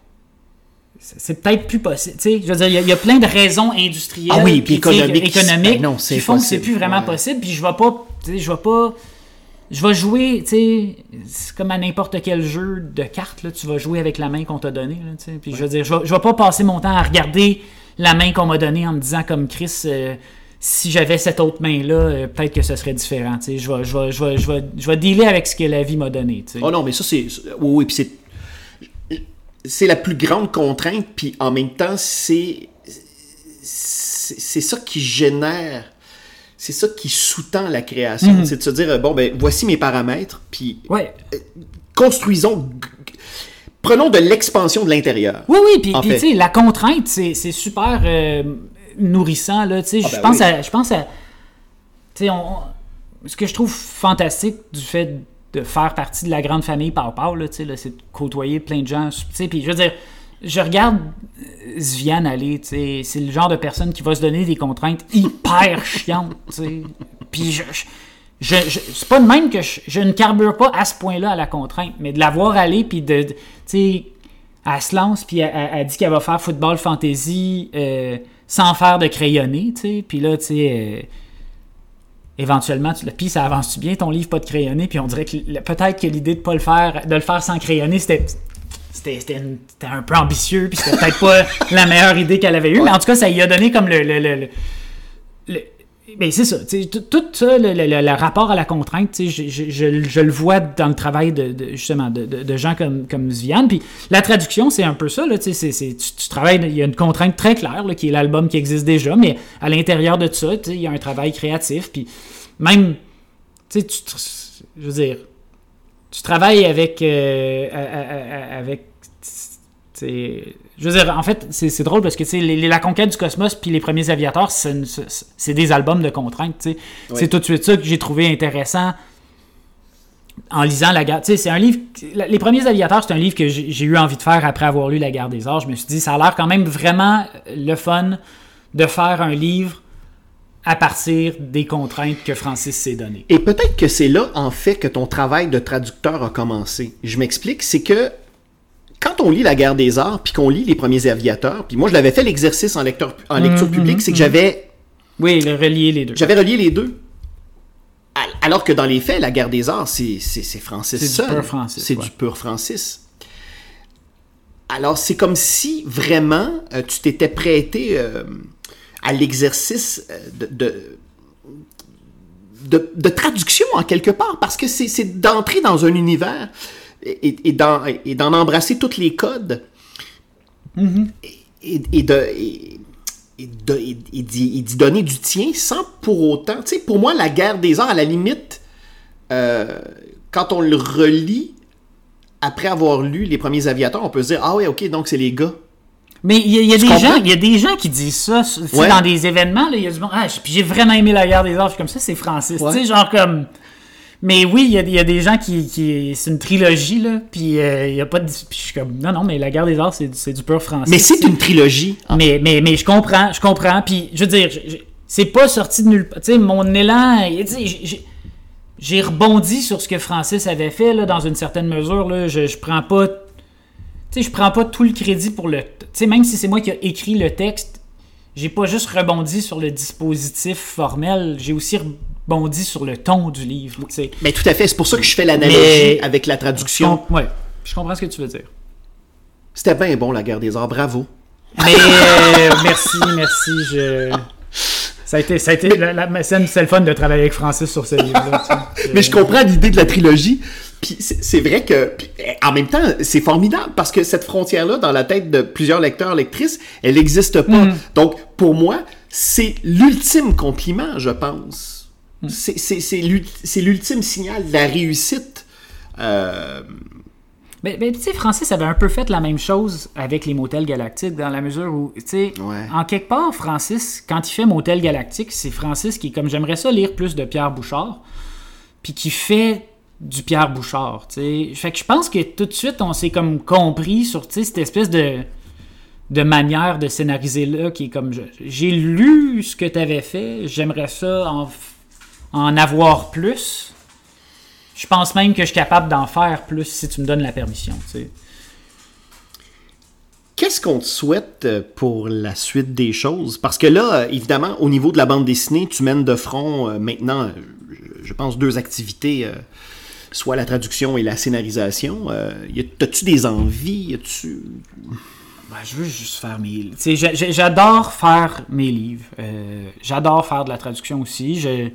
c'est peut-être plus possible. T'sais, je veux dire, il y, a, il y a plein de raisons industrielles ah oui, puis économiques, économiques ben non, qui font possible. que c'est plus vraiment ouais. possible. Puis je vais pas... Je vais pas... Je vais jouer, tu sais, c'est comme à n'importe quel jeu de cartes, là, tu vas jouer avec la main qu'on t'a donnée. Là, puis ouais. je veux dire, je vais, je vais pas passer mon temps à regarder la main qu'on m'a donnée en me disant comme Chris, euh, si j'avais cette autre main-là, euh, peut-être que ce serait différent. Je vais, je, vais, je, vais, je, vais, je vais dealer avec ce que la vie m'a donné. T'sais. Oh non, mais ça, c'est... Oui, oui, puis c'est... C'est la plus grande contrainte, puis en même temps, c'est... C'est, c'est ça qui génère... C'est ça qui sous-tend la création. Mm-hmm. C'est de se dire, bon, ben voici mes paramètres, puis ouais. euh, construisons... Prenons de l'expansion de l'intérieur. Oui, oui, puis tu sais, la contrainte, c'est, c'est super euh, nourrissant, là, tu sais, ah, je, ben pense oui. à, je pense à... Tu sais, ce que je trouve fantastique du fait de faire partie de la grande famille Pau-Pau, là, tu sais, là, c'est de côtoyer plein de gens, tu sais, puis je veux dire... Je regarde Sviane aller, tu sais, c'est le genre de personne qui va se donner des contraintes hyper chiantes, tu sais. Puis je, je, je, c'est pas de même que je, je ne carbure pas à ce point-là à la contrainte, mais de la voir aller, puis de, de tu sais, elle se lance, puis elle, elle, elle dit qu'elle va faire football fantasy euh, sans faire de crayonné, tu sais. Puis là, tu sais, euh, éventuellement, tu, puis ça avance-tu bien ton livre pas de crayonné, puis on dirait que peut-être que l'idée de pas le faire, de le faire sans crayonné, c'était... C'était, c'était, une, c'était un peu ambitieux, puis c'était peut-être pas la meilleure idée qu'elle avait eue, ouais. mais en tout cas, ça lui a donné comme le... le, le, le, le ben c'est ça, tout, tout ça, le, le, le rapport à la contrainte, je, je, je, je le vois dans le travail de, de justement de, de, de gens comme, comme Sviane, puis la traduction, c'est un peu ça, là, c'est, c'est, tu, tu travailles, il y a une contrainte très claire, là, qui est l'album qui existe déjà, mais à l'intérieur de ça, il y a un travail créatif, puis même, tu sais, je veux dire... Tu travailles avec... Euh, avec je veux dire, en fait, c'est, c'est drôle parce que les, les, La Conquête du Cosmos puis Les Premiers Aviateurs, c'est, c'est, c'est des albums de contraintes. Oui. C'est tout de suite ça que j'ai trouvé intéressant en lisant La Guerre. C'est un livre... Les Premiers Aviateurs, c'est un livre que j'ai, j'ai eu envie de faire après avoir lu La Guerre des Arts. Je me suis dit, ça a l'air quand même vraiment le fun de faire un livre à partir des contraintes que Francis s'est données. Et peut-être que c'est là, en fait, que ton travail de traducteur a commencé. Je m'explique, c'est que quand on lit La Guerre des Arts, puis qu'on lit Les Premiers Aviateurs, puis moi, je l'avais fait l'exercice en, lecteur, en lecture mmh, publique, mmh, c'est que j'avais... Oui, le relier les deux. J'avais relié les deux. Alors que dans les faits, La Guerre des Arts, c'est, c'est, c'est Francis c'est seul. C'est du pur Francis. C'est ouais. du pur Francis. Alors, c'est comme si, vraiment, euh, tu t'étais prêté... Euh, à l'exercice de, de, de, de traduction, en quelque part, parce que c'est, c'est d'entrer dans un univers et, et, d'en, et d'en embrasser tous les codes mm-hmm. et, et, de, et, et, de, et, et, d'y, et d'y donner du tien sans pour autant... Tu sais, pour moi, La Guerre des Arts, à la limite, euh, quand on le relit, après avoir lu Les Premiers Aviateurs, on peut se dire « Ah ouais, ok, donc c'est les gars. » Mais il y a, y a des gens, il y a des gens qui disent ça, ouais. dans des événements, il y a du monde, ah, puis j'ai vraiment aimé La Guerre des Arts, je suis comme ça, c'est Francis, ouais. tu sais, genre comme... Mais oui, il y a, y a des gens qui, qui... C'est une trilogie, là, puis il euh, y a pas de... Puis je suis comme, non, non, mais La Guerre des Arts, c'est, c'est du pur Francis. Mais c'est une trilogie. Ah. Mais, mais, mais je comprends, je comprends, puis je veux dire, je, je, c'est pas sorti de nulle part, tu sais, mon élan, tu sais, j'ai, j'ai rebondi sur ce que Francis avait fait, là, dans une certaine mesure, là, je, je prends pas... Tu sais, je prends pas tout le crédit pour le... Tu sais, même si c'est moi qui ai écrit le texte, j'ai pas juste rebondi sur le dispositif formel, j'ai aussi rebondi sur le ton du livre, tu sais. Mais tout à fait, c'est pour ça que je fais l'analogie Mais... avec la traduction. Je, ouais, je comprends ce que tu veux dire. C'était bien bon, La Guerre des Arts, bravo. Mais euh, merci, merci, je... Ça a été, ça a été la, la, c'est, c'est le fun de travailler avec Francis sur ce livre-là. Tu sais. Mais je comprends l'idée de la trilogie. Puis c'est, c'est vrai que, puis, en même temps, c'est formidable parce que cette frontière-là, dans la tête de plusieurs lecteurs, lectrices, elle n'existe pas. Mm. Donc, pour moi, c'est l'ultime compliment, je pense. Mm. C'est, c'est, c'est, c'est l'ultime signal de la réussite. Euh... Mais, mais tu sais, Francis avait un peu fait la même chose avec les Motels Galactiques, dans la mesure où, tu sais, ouais. en quelque part, Francis, quand il fait Motel Galactique, c'est Francis qui, comme j'aimerais ça lire plus de Pierre Bouchard, puis qui fait du Pierre Bouchard, tu sais. Fait que je pense que tout de suite, on s'est comme compris sur, tu sais, cette espèce de, de manière de scénariser là, qui est comme, je, j'ai lu ce que tu avais fait, j'aimerais ça en, en avoir plus. Je pense même que je suis capable d'en faire plus si tu me donnes la permission. T'sais. Qu'est-ce qu'on te souhaite pour la suite des choses? Parce que là, évidemment, au niveau de la bande dessinée, tu mènes de front euh, maintenant, je pense, deux activités, euh, soit la traduction et la scénarisation. Euh, As-tu des envies? As-tu... Ben, je veux juste faire mes... T'sais, j'adore faire mes livres. Euh, j'adore faire de la traduction aussi. Je...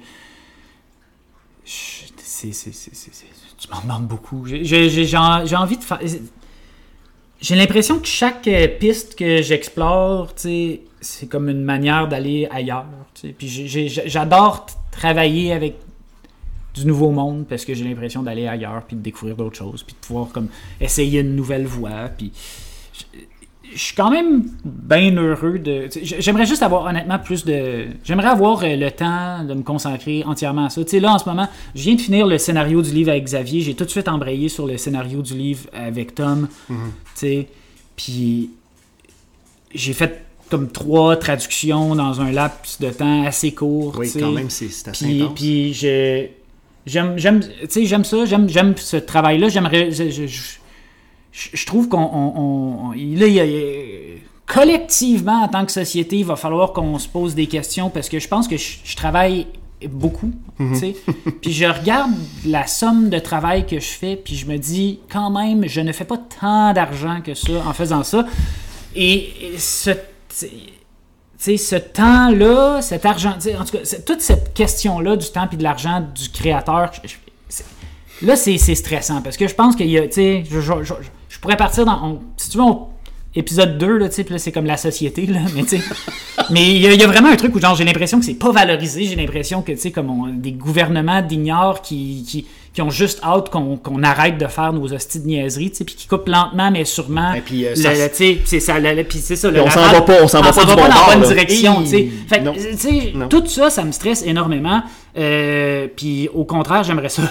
je... C'est, c'est, c'est, c'est, c'est... Tu m'en demandes beaucoup. J'ai, j'ai, j'ai, j'ai envie de faire... J'ai l'impression que chaque piste que j'explore, c'est comme une manière d'aller ailleurs. T'sais. Puis j'ai, j'ai, j'adore t- travailler avec du nouveau monde parce que j'ai l'impression d'aller ailleurs puis de découvrir d'autres choses puis de pouvoir comme essayer une nouvelle voie. Puis je suis quand même bien heureux de... J'aimerais juste avoir honnêtement plus de... J'aimerais avoir le temps de me consacrer entièrement à ça. Tu sais, là, en ce moment, je viens de finir le scénario du livre avec Xavier. J'ai tout de suite embrayé sur le scénario du livre avec Tom. Mm-hmm. Tu sais, puis j'ai fait comme trois traductions dans un laps de temps assez court. Oui, t'sais. Quand même, c'est, c'est assez puis, intense. Puis je... J'aime, j'aime, tu sais, j'aime ça. J'aime, j'aime ce travail-là. J'aimerais... Je, je, je, Je trouve qu'on... On, on, là, il y a, collectivement, en tant que société, il va falloir qu'on se pose des questions parce que je pense que je, je travaille beaucoup, mm-hmm. tu sais. Puis je regarde la somme de travail que je fais, puis je me dis, quand même, je ne fais pas tant d'argent que ça en faisant ça. Et ce... Tu sais, ce temps-là, cet argent... En tout cas, toute cette question-là du temps et de l'argent du créateur... Je, c'est, là, c'est, c'est stressant parce que je pense qu'il y a... Tu sais, je, je, je, je pourrais partir dans... On, si tu veux, on, épisode deux, là, tu sais, puis là, c'est comme la société, là, mais tu sais... mais il y, y a vraiment un truc où, genre, j'ai l'impression que c'est pas valorisé. J'ai l'impression que, tu sais, comme on, des gouvernements d'ignorent qui... qui qui ont juste hâte qu'on, qu'on arrête de faire nos hosties de niaiseries, tu sais, puis qui coupent lentement, mais sûrement. Et puis, euh, le, ça, le, c'est, c'est ça, le, puis c'est ça. Le, on la, s'en va pas, on s'en va pas, va du pas bon dans la bonne là. direction, tu sais. Et... Fait tu sais, tout ça, ça me stresse énormément. Euh, puis au contraire, j'aimerais ça,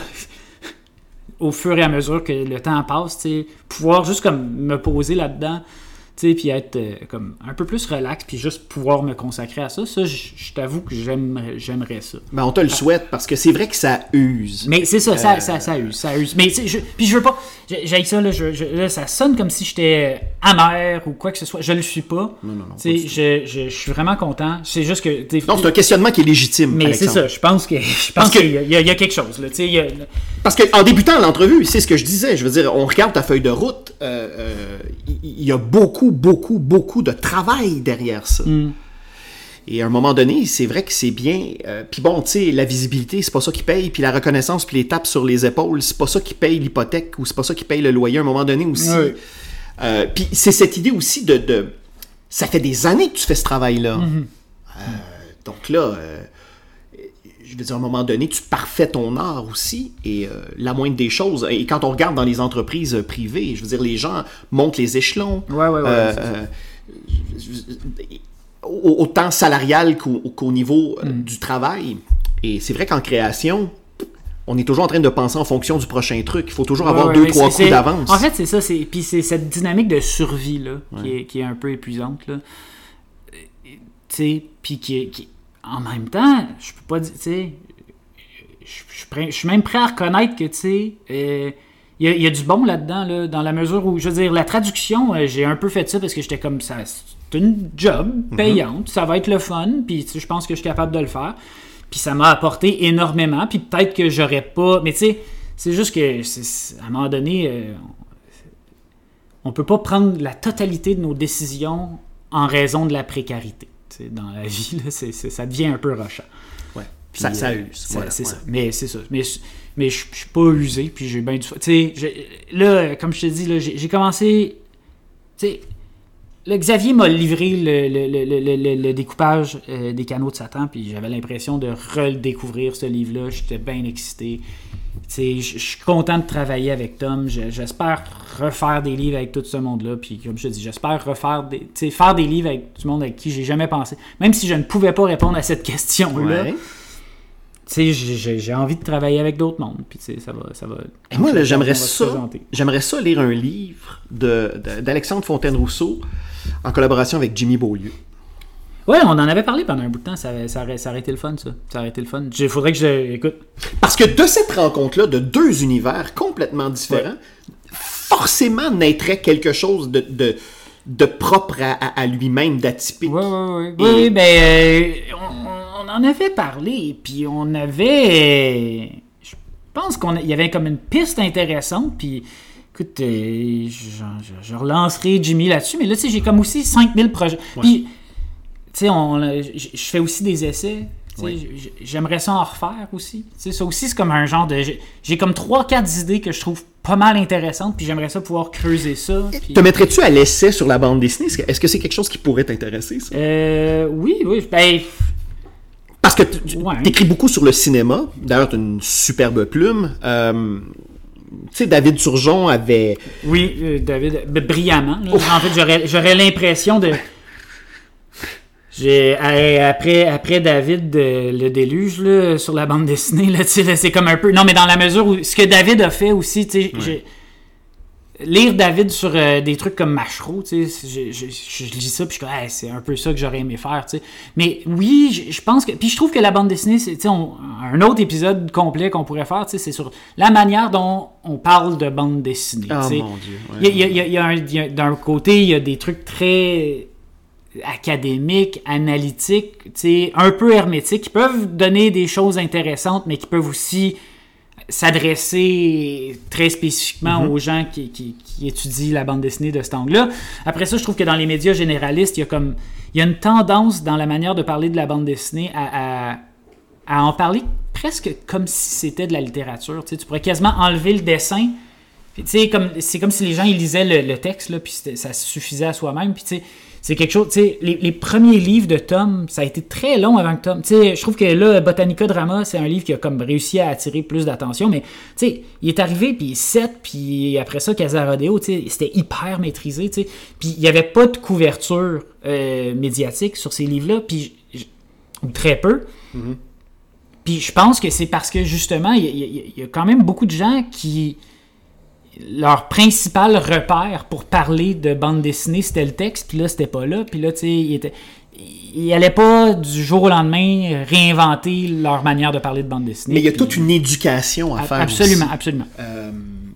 au fur et à mesure que le temps passe, tu sais, pouvoir juste comme me poser là-dedans. Puis être euh, comme un peu plus relax, puis juste pouvoir me consacrer à ça. Ça, je, je t'avoue que j'aimerais, j'aimerais ça. Ben, on te le souhaite, parce que c'est vrai que ça use. Mais c'est ça, euh... ça, ça, ça use, ça use. Mais je, puis je veux pas... J'ai ça, là, je, je, là, ça sonne comme si j'étais amer ou quoi que ce soit. Je le suis pas. Non, non, non. Pas je, je, je suis vraiment content. C'est juste que... Non, c'est un questionnement qui est légitime, mais Alexandre. c'est ça, je pense, que, je pense qu'il y, y, y a quelque chose. Là, y a... Parce qu'en débutant l'entrevue, c'est ce que je disais. Je veux dire, on regarde ta feuille de route, il euh, euh, y, y a beaucoup, beaucoup, beaucoup de travail derrière ça. Mm. Et à un moment donné, c'est vrai que c'est bien. Euh, puis bon, tu sais, la visibilité, c'est pas ça qui paye. Puis la reconnaissance, puis les tapes sur les épaules, c'est pas ça qui paye l'hypothèque ou c'est pas ça qui paye le loyer à un moment donné aussi. Oui. Euh, puis c'est cette idée aussi de, de... Ça fait des années que tu fais ce travail-là. Mm-hmm. Euh, donc là, euh, je veux dire, à un moment donné, tu parfais ton art aussi. Et euh, la moindre des choses... Et quand on regarde dans les entreprises privées, je veux dire, les gens montent les échelons. Ouais, ouais, ouais. Euh, euh, autant salarial qu'au, qu'au niveau mm. du travail. Et c'est vrai qu'en création, on est toujours en train de penser en fonction du prochain truc. Il faut toujours ouais, avoir ouais, deux, trois coups c'est, d'avance. En fait, c'est ça. C'est, puis c'est cette dynamique de survie là, ouais. qui, est, qui est un peu épuisante. Là. Tu sais, puis qui, qui en même temps, je peux pas dire... Tu sais, je, je suis même prêt à reconnaître que, tu sais... Euh, Il y, a, il y a du bon là-dedans, là, dans la mesure où, je veux dire, la traduction, euh, j'ai un peu fait ça parce que j'étais comme ça. C'est une job payante, mm-hmm. ça va être le fun, puis je pense que je suis capable de le faire. Puis ça m'a apporté énormément, puis peut-être que j'aurais pas. Mais tu sais, c'est juste que, c'est, à un moment donné, euh, on peut pas prendre la totalité de nos décisions en raison de la précarité. Tu sais, dans la vie, là, c'est, c'est, ça devient un peu rushant. Ouais. Puis, ça, ça use. Ça, voilà, c'est ouais. ça. Mais c'est ça. Mais. Mais je, je suis pas usé, puis j'ai bien du... Tu sais, là, comme je te dis, là, j'ai, j'ai commencé... Tu sais, là, Xavier m'a livré le, le, le, le, le, le découpage euh, des Canaux de Satan, puis j'avais l'impression de redécouvrir ce livre-là. J'étais bien excité. Tu sais, je suis content de travailler avec Tom. Je, j'espère refaire des livres avec tout ce monde-là, puis comme je te dis, j'espère refaire des... Tu sais, faire des livres avec du monde avec qui j'ai jamais pensé. Même si je ne pouvais pas répondre à cette question-là... Ouais. Tu sais, j'ai, j'ai envie de travailler avec d'autres mondes, puis tu sais, ça va, ça va... Et moi, là, j'aimerais ça, j'aimerais ça lire un livre de, de, d'Alexandre Fontaine-Rousseau en collaboration avec Jimmy Beaulieu. Ouais, on en avait parlé pendant un bout de temps. Ça, ça, aurait, ça aurait été le fun, ça. Ça aurait été le fun. Il faudrait que je... Écoute. Parce que de cette rencontre-là, de deux univers complètement différents, ouais. forcément naîtrait quelque chose de... de de propre à, à, à lui-même, d'atypique. Oui, oui, oui. Oui, ben, euh, on, on en avait parlé, puis on avait... Je pense qu'il y avait comme une piste intéressante, puis écoute, euh, je, je, je relancerai Jimmy là-dessus, mais là, tu sais, j'ai comme aussi cinq mille projets. Ouais. Puis, tu sais, je, je fais aussi des essais. Oui. J'aimerais ça en refaire aussi. T'sais, ça aussi, c'est comme un genre de... J'ai, j'ai comme trois quatre idées que je trouve pas mal intéressantes, puis j'aimerais ça pouvoir creuser ça. Puis... Te mettrais-tu à l'essai sur la bande dessinée? Est-ce que c'est quelque chose qui pourrait t'intéresser, ça? Euh, oui, oui. Ben... Parce que tu ouais. écris beaucoup sur le cinéma. D'ailleurs, tu as une superbe plume. Euh... Tu sais, David Turgeon avait... Oui, euh, David, brillamment. Là. En fait, j'aurais, j'aurais l'impression de... J'ai, après, après David, euh, le déluge, là, sur la bande dessinée, là, là, c'est comme un peu... Non, mais dans la mesure où... Ce que David a fait aussi, tu sais, ouais. lire David sur euh, des trucs comme Machereau, tu sais, je, je, je, je lis ça, puis je suis comme, hey, c'est un peu ça que j'aurais aimé faire, tu sais. Mais oui, je, je pense que... Puis je trouve que la bande dessinée, c'est, tu sais, on, un autre épisode complet qu'on pourrait faire, tu sais, c'est sur la manière dont on parle de bande dessinée, oh, tu sais. Mon Dieu. Ouais, il y a, il y a, il y a un, il y a, d'un côté, il y a des trucs très... académiques, analytiques, un peu hermétiques, qui peuvent donner des choses intéressantes, mais qui peuvent aussi s'adresser très spécifiquement mm-hmm. aux gens qui, qui, qui étudient la bande dessinée de cet angle-là. Après ça, je trouve que dans les médias généralistes, il y a comme il y a une tendance dans la manière de parler de la bande dessinée à, à, à en parler presque comme si c'était de la littérature. T'sais, tu pourrais quasiment enlever le dessin. Puis, comme, c'est comme si les gens ils lisaient le, le texte, là, puis ça suffisait à soi-même. Puis, tu sais, c'est quelque chose, tu sais, les, les premiers livres de Tom, ça a été très long avant que Tom, tu sais, je trouve que là, Botanica Drama, c'est un livre qui a comme réussi à attirer plus d'attention, mais, tu sais, il est arrivé, puis sept, puis après ça, Casa Rodeo, tu sais, c'était hyper maîtrisé, tu sais, puis il n'y avait pas de couverture euh, médiatique sur ces livres-là, puis, ou très peu, mm-hmm. puis je pense que c'est parce que, justement, il y, y, y a quand même beaucoup de gens qui... leur principal repère pour parler de bande dessinée, c'était le texte, puis là, c'était pas là. Puis là, tu sais, ils était... il allaient pas du jour au lendemain réinventer leur manière de parler de bande dessinée. Mais il y a puis... toute une éducation à faire Absolument, aussi. absolument. Euh...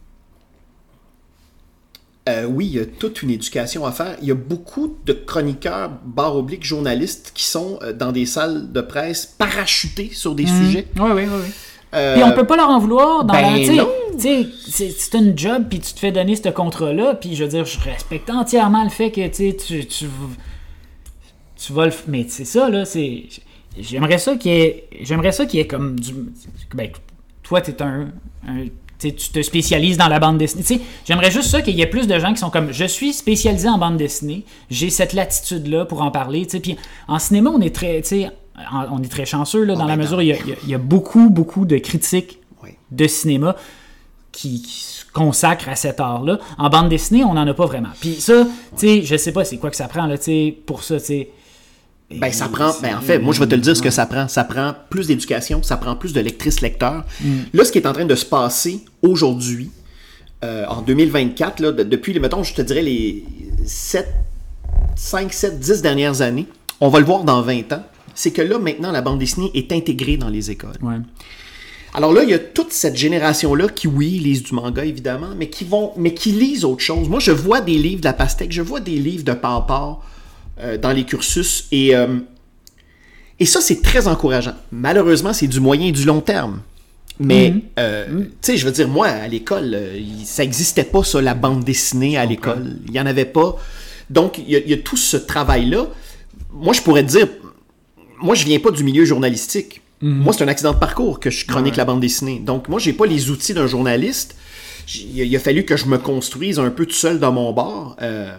Euh, oui, il y a toute une éducation à faire. Il y a beaucoup de chroniqueurs, barre oblique, journalistes qui sont dans des salles de presse parachutés sur des mmh. sujets. Oui, oui, oui, oui. Euh, puis on peut pas leur en vouloir. Dans ben la, non. C'est, c'est une job, puis tu te fais donner ce contrat-là, puis je veux dire, je respecte entièrement le fait que tu, tu, tu vas le... Mais c'est ça, là, c'est... J'aimerais ça qu'il y ait... J'aimerais ça qu'il y ait comme du... Ben, toi, t'es un... un tu te spécialises dans la bande dessinée. T'sais, j'aimerais juste ça qu'il y ait plus de gens qui sont comme je suis spécialisé en bande dessinée, j'ai cette latitude-là pour en parler. Puis en cinéma, on est très, on est très chanceux là, dans oh, la mesure où il y, a, il y a beaucoup, beaucoup de critiques oui. de cinéma qui, qui se consacrent à cet art-là. En bande dessinée, on n'en a pas vraiment. Puis ça, oui. je sais pas c'est quoi que ça prend là, pour ça. T'sais. Ben, ça prend, ben, en fait, moi, je vais te le dire ce que ça prend. Ça prend plus d'éducation, ça prend plus de lectrices-lecteurs. Mm. Là, ce qui est en train de se passer aujourd'hui, euh, en deux mille vingt-quatre, là, de, depuis, mettons, je te dirais, les sept, cinq, sept, dix dernières années, on va le voir dans vingt ans, c'est que là, maintenant, la bande dessinée est intégrée dans les écoles. Ouais. Alors là, il y a toute cette génération-là qui, oui, lisent du manga, évidemment, mais qui vont, mais qui lisent autre chose. Moi, je vois des livres de la pastèque, je vois des livres de Pampard, Euh, dans les cursus, et, euh, et ça, c'est très encourageant. Malheureusement, c'est du moyen et du long terme. Mais, mm-hmm. euh, mm-hmm. tu sais, je veux dire, moi, à l'école, euh, ça n'existait pas, ça, la bande dessinée à l'école. Okay. Il n'y en avait pas. Donc, il y, y a tout ce travail-là. Moi, je pourrais te dire, moi, je viens pas du milieu journalistique. Mm-hmm. Moi, c'est un accident de parcours que je chronique ouais. la bande dessinée. Donc, moi, j'ai pas les outils d'un journaliste. Il a, il a fallu que je me construise un peu tout seul dans mon bar. Euh,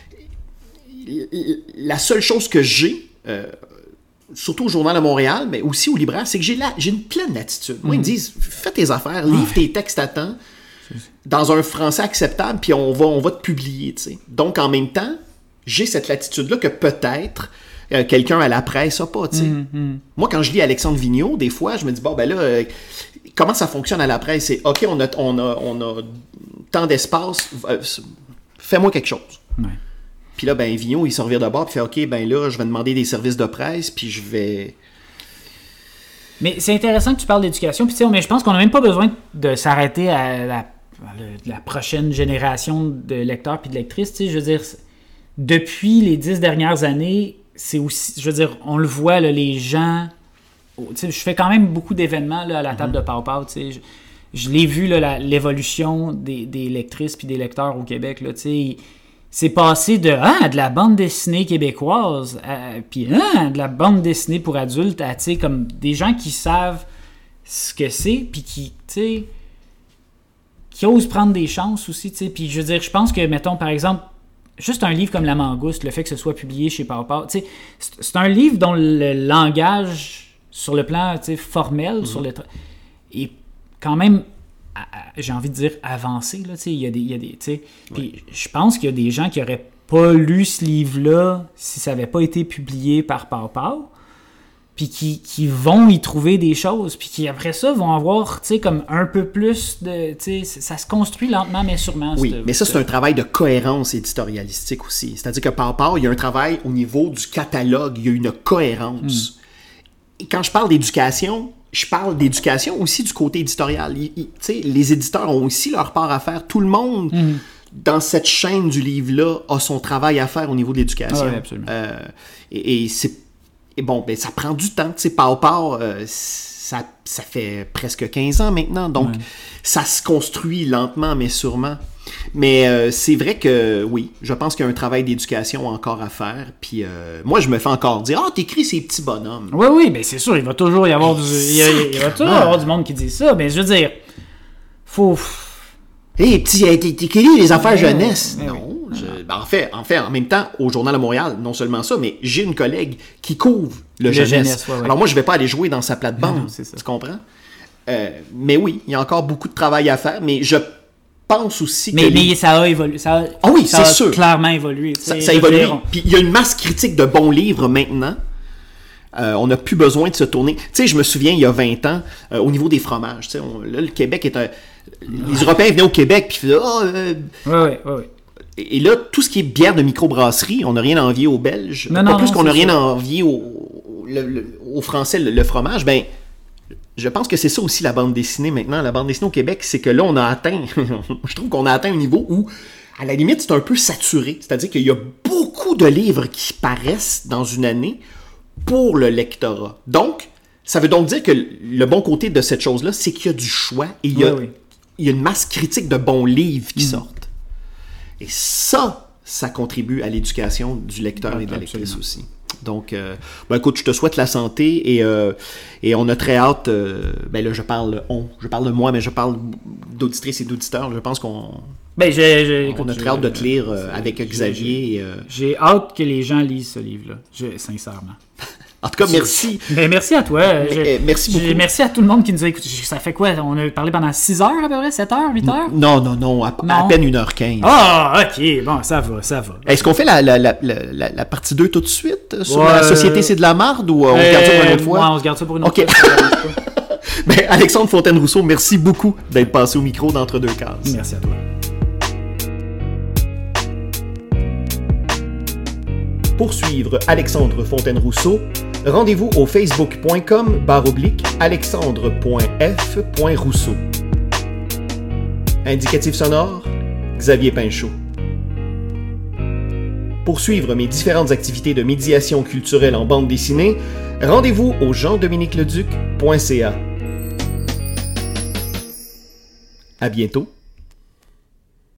La seule chose que j'ai, euh, surtout au Journal de Montréal, mais aussi au libraire, c'est que j'ai, la, j'ai une pleine latitude. Moi, mm-hmm. ils me disent, fais tes affaires, livre tes textes à temps, dans un français acceptable, puis on va, on va te publier. T'sais. Donc, en même temps, j'ai cette latitude-là que peut-être euh, quelqu'un à la presse n'a pas. Mm-hmm. Moi, quand je lis Alexandre Vigneault, des fois, je me dis, bon, ben là, euh, comment ça fonctionne à la presse? C'est, OK, on a, on a, on a tant d'espace, euh, fais-moi quelque chose. Ouais. Puis là, ben, Vigneault, il se revient de bord, puis fait, OK, ben là, je vais demander des services de presse, puis je vais... Mais c'est intéressant que tu parles d'éducation, puis tu sais, mais je pense qu'on n'a même pas besoin de s'arrêter à la, à la prochaine génération de lecteurs puis de lectrices, tu sais, je veux dire, depuis les dix dernières années, c'est aussi, je veux dire, on le voit, là, les gens, tu sais, je fais quand même beaucoup d'événements là, à la table mm-hmm. de Pow Pow, tu sais, je, je l'ai vu, là, la, l'évolution des, des lectrices puis des lecteurs au Québec, là, tu sais, c'est passé de ah, de la bande dessinée québécoise, à, puis ah, de la bande dessinée pour adultes, à, tu sais, comme des gens qui savent ce que c'est, puis qui, tu sais, qui osent prendre des chances aussi, tu sais, puis je veux dire, je pense que, mettons, par exemple, juste un livre comme La Mangouste, le fait que ce soit publié chez Pow Pow, tu sais, c'est, c'est un livre dont le langage, sur le plan, tu sais, formel, mm-hmm. sur le tra- est quand même... j'ai envie de dire avancé, là, tu sais, il y a des, il y a des, tu sais, puis je pense qu'il y a des gens qui n'auraient pas lu ce livre-là si ça n'avait pas été publié par Pow Pow, puis qui, qui vont y trouver des choses, puis qui après ça vont avoir, tu sais, comme un peu plus de, tu sais, ça se construit lentement mais sûrement. Oui, mais ça c'est un travail de cohérence éditorialistique aussi, c'est-à-dire que Pow Pow, il y a un travail au niveau du catalogue, il y a une cohérence. Mm. Et quand je parle d'éducation, je parle d'éducation aussi du côté éditorial. Il, il, les éditeurs ont aussi leur part à faire. Tout le monde, mmh. dans cette chaîne du livre-là, a son travail à faire au niveau de l'éducation. Ah oui, absolument. Euh, et, et, c'est, et bon, ben, ça prend du temps. Tu sais, Pow Pow, euh, ça, ça fait presque quinze ans maintenant. Donc, ouais. ça se construit lentement, mais sûrement. Mais euh, c'est vrai que, oui, je pense qu'il y a un travail d'éducation encore à faire. Puis euh, moi, je me fais encore dire « Ah, t'écris ces petits bonhommes. » Oui, oui, bien c'est sûr, il va toujours y avoir du, il y a, il va toujours y avoir du monde qui dit ça. Mais je veux dire, faut... Hé, hey, petit, t'écris les affaires ouais, jeunesse. Ouais, non, oui. je, ben en, fait, en fait, en même temps, au Journal de Montréal, non seulement ça, mais j'ai une collègue qui couvre le, le jeunesse. jeunesse ouais, ouais. Alors moi, je vais pas aller jouer dans sa plate-bande, non, c'est ça. Tu comprends? Euh, mais oui, il y a encore beaucoup de travail à faire, mais je pense aussi mais, que... Mais les... ça a évolué. Ça a, ah oui, ça c'est a sûr. clairement évolué. Ça, ça évolue. Dire... Puis il y a une masse critique de bons livres maintenant. Euh, on n'a plus besoin de se tourner. Tu sais, je me souviens, il y a vingt ans, euh, au niveau des fromages, tu sais, on, là, le Québec est un... Les Européens venaient au Québec, puis ils faisaient... Oh, euh... Oui, oui, oui. Et là, tout ce qui est bière de microbrasserie, on n'a rien à envier aux Belges. Non, pas non, plus non, qu'on n'a rien ça. à envier aux, le, le, aux Français, le, le fromage. Ben, je pense que c'est ça aussi la bande dessinée maintenant. La bande dessinée au Québec, c'est que là, on a atteint... je trouve qu'on a atteint un niveau où, à la limite, c'est un peu saturé. C'est-à-dire qu'il y a beaucoup de livres qui paraissent dans une année pour le lectorat. Donc, ça veut donc dire que le bon côté de cette chose-là, c'est qu'il y a du choix et il y a, oui, oui. il y a une masse critique de bons livres qui mmh. sortent. Et ça, ça contribue à l'éducation du lecteur et de la lectrice aussi. Donc, euh, ben écoute, je te souhaite la santé et, euh, et on a très hâte, euh, ben là je parle on, je parle de moi, mais je parle d'auditrices et d'auditeurs, je pense qu'on ben, j'ai, j'ai, on écoute, a très hâte de te lire euh, avec j'ai, Xavier. J'ai, et, euh... j'ai hâte que les gens lisent ce livre-là, je, sincèrement. En tout cas, merci. Ben, merci à toi. Mais, je, merci beaucoup. Je, merci à tout le monde qui nous a écoutés. Ça fait quoi? On a parlé pendant six heures à peu près? sept heures? huit heures? Non, non, non. À, non. à peine une heure quinze. Ah, ok. Bon, ça va, ça va. Est-ce qu'on fait la, la, la, la, la partie deux tout de suite? Sur ouais, la société, c'est de la marde ou on euh, se garde ça pour une autre fois? Ouais, on se garde ça pour une autre okay. fois. Ben, Alexandre Fontaine-Rousseau, merci beaucoup d'être passé au micro d'Entre deux cases. Merci à toi. Pour suivre Alexandre Fontaine-Rousseau, rendez-vous au facebook.com barre oblique alexandre.f.rousseau. Indicatif sonore, Xavier Pinchot. Pour suivre mes différentes activités de médiation culturelle en bande dessinée, rendez-vous au jean dominique leduc point c a. À bientôt.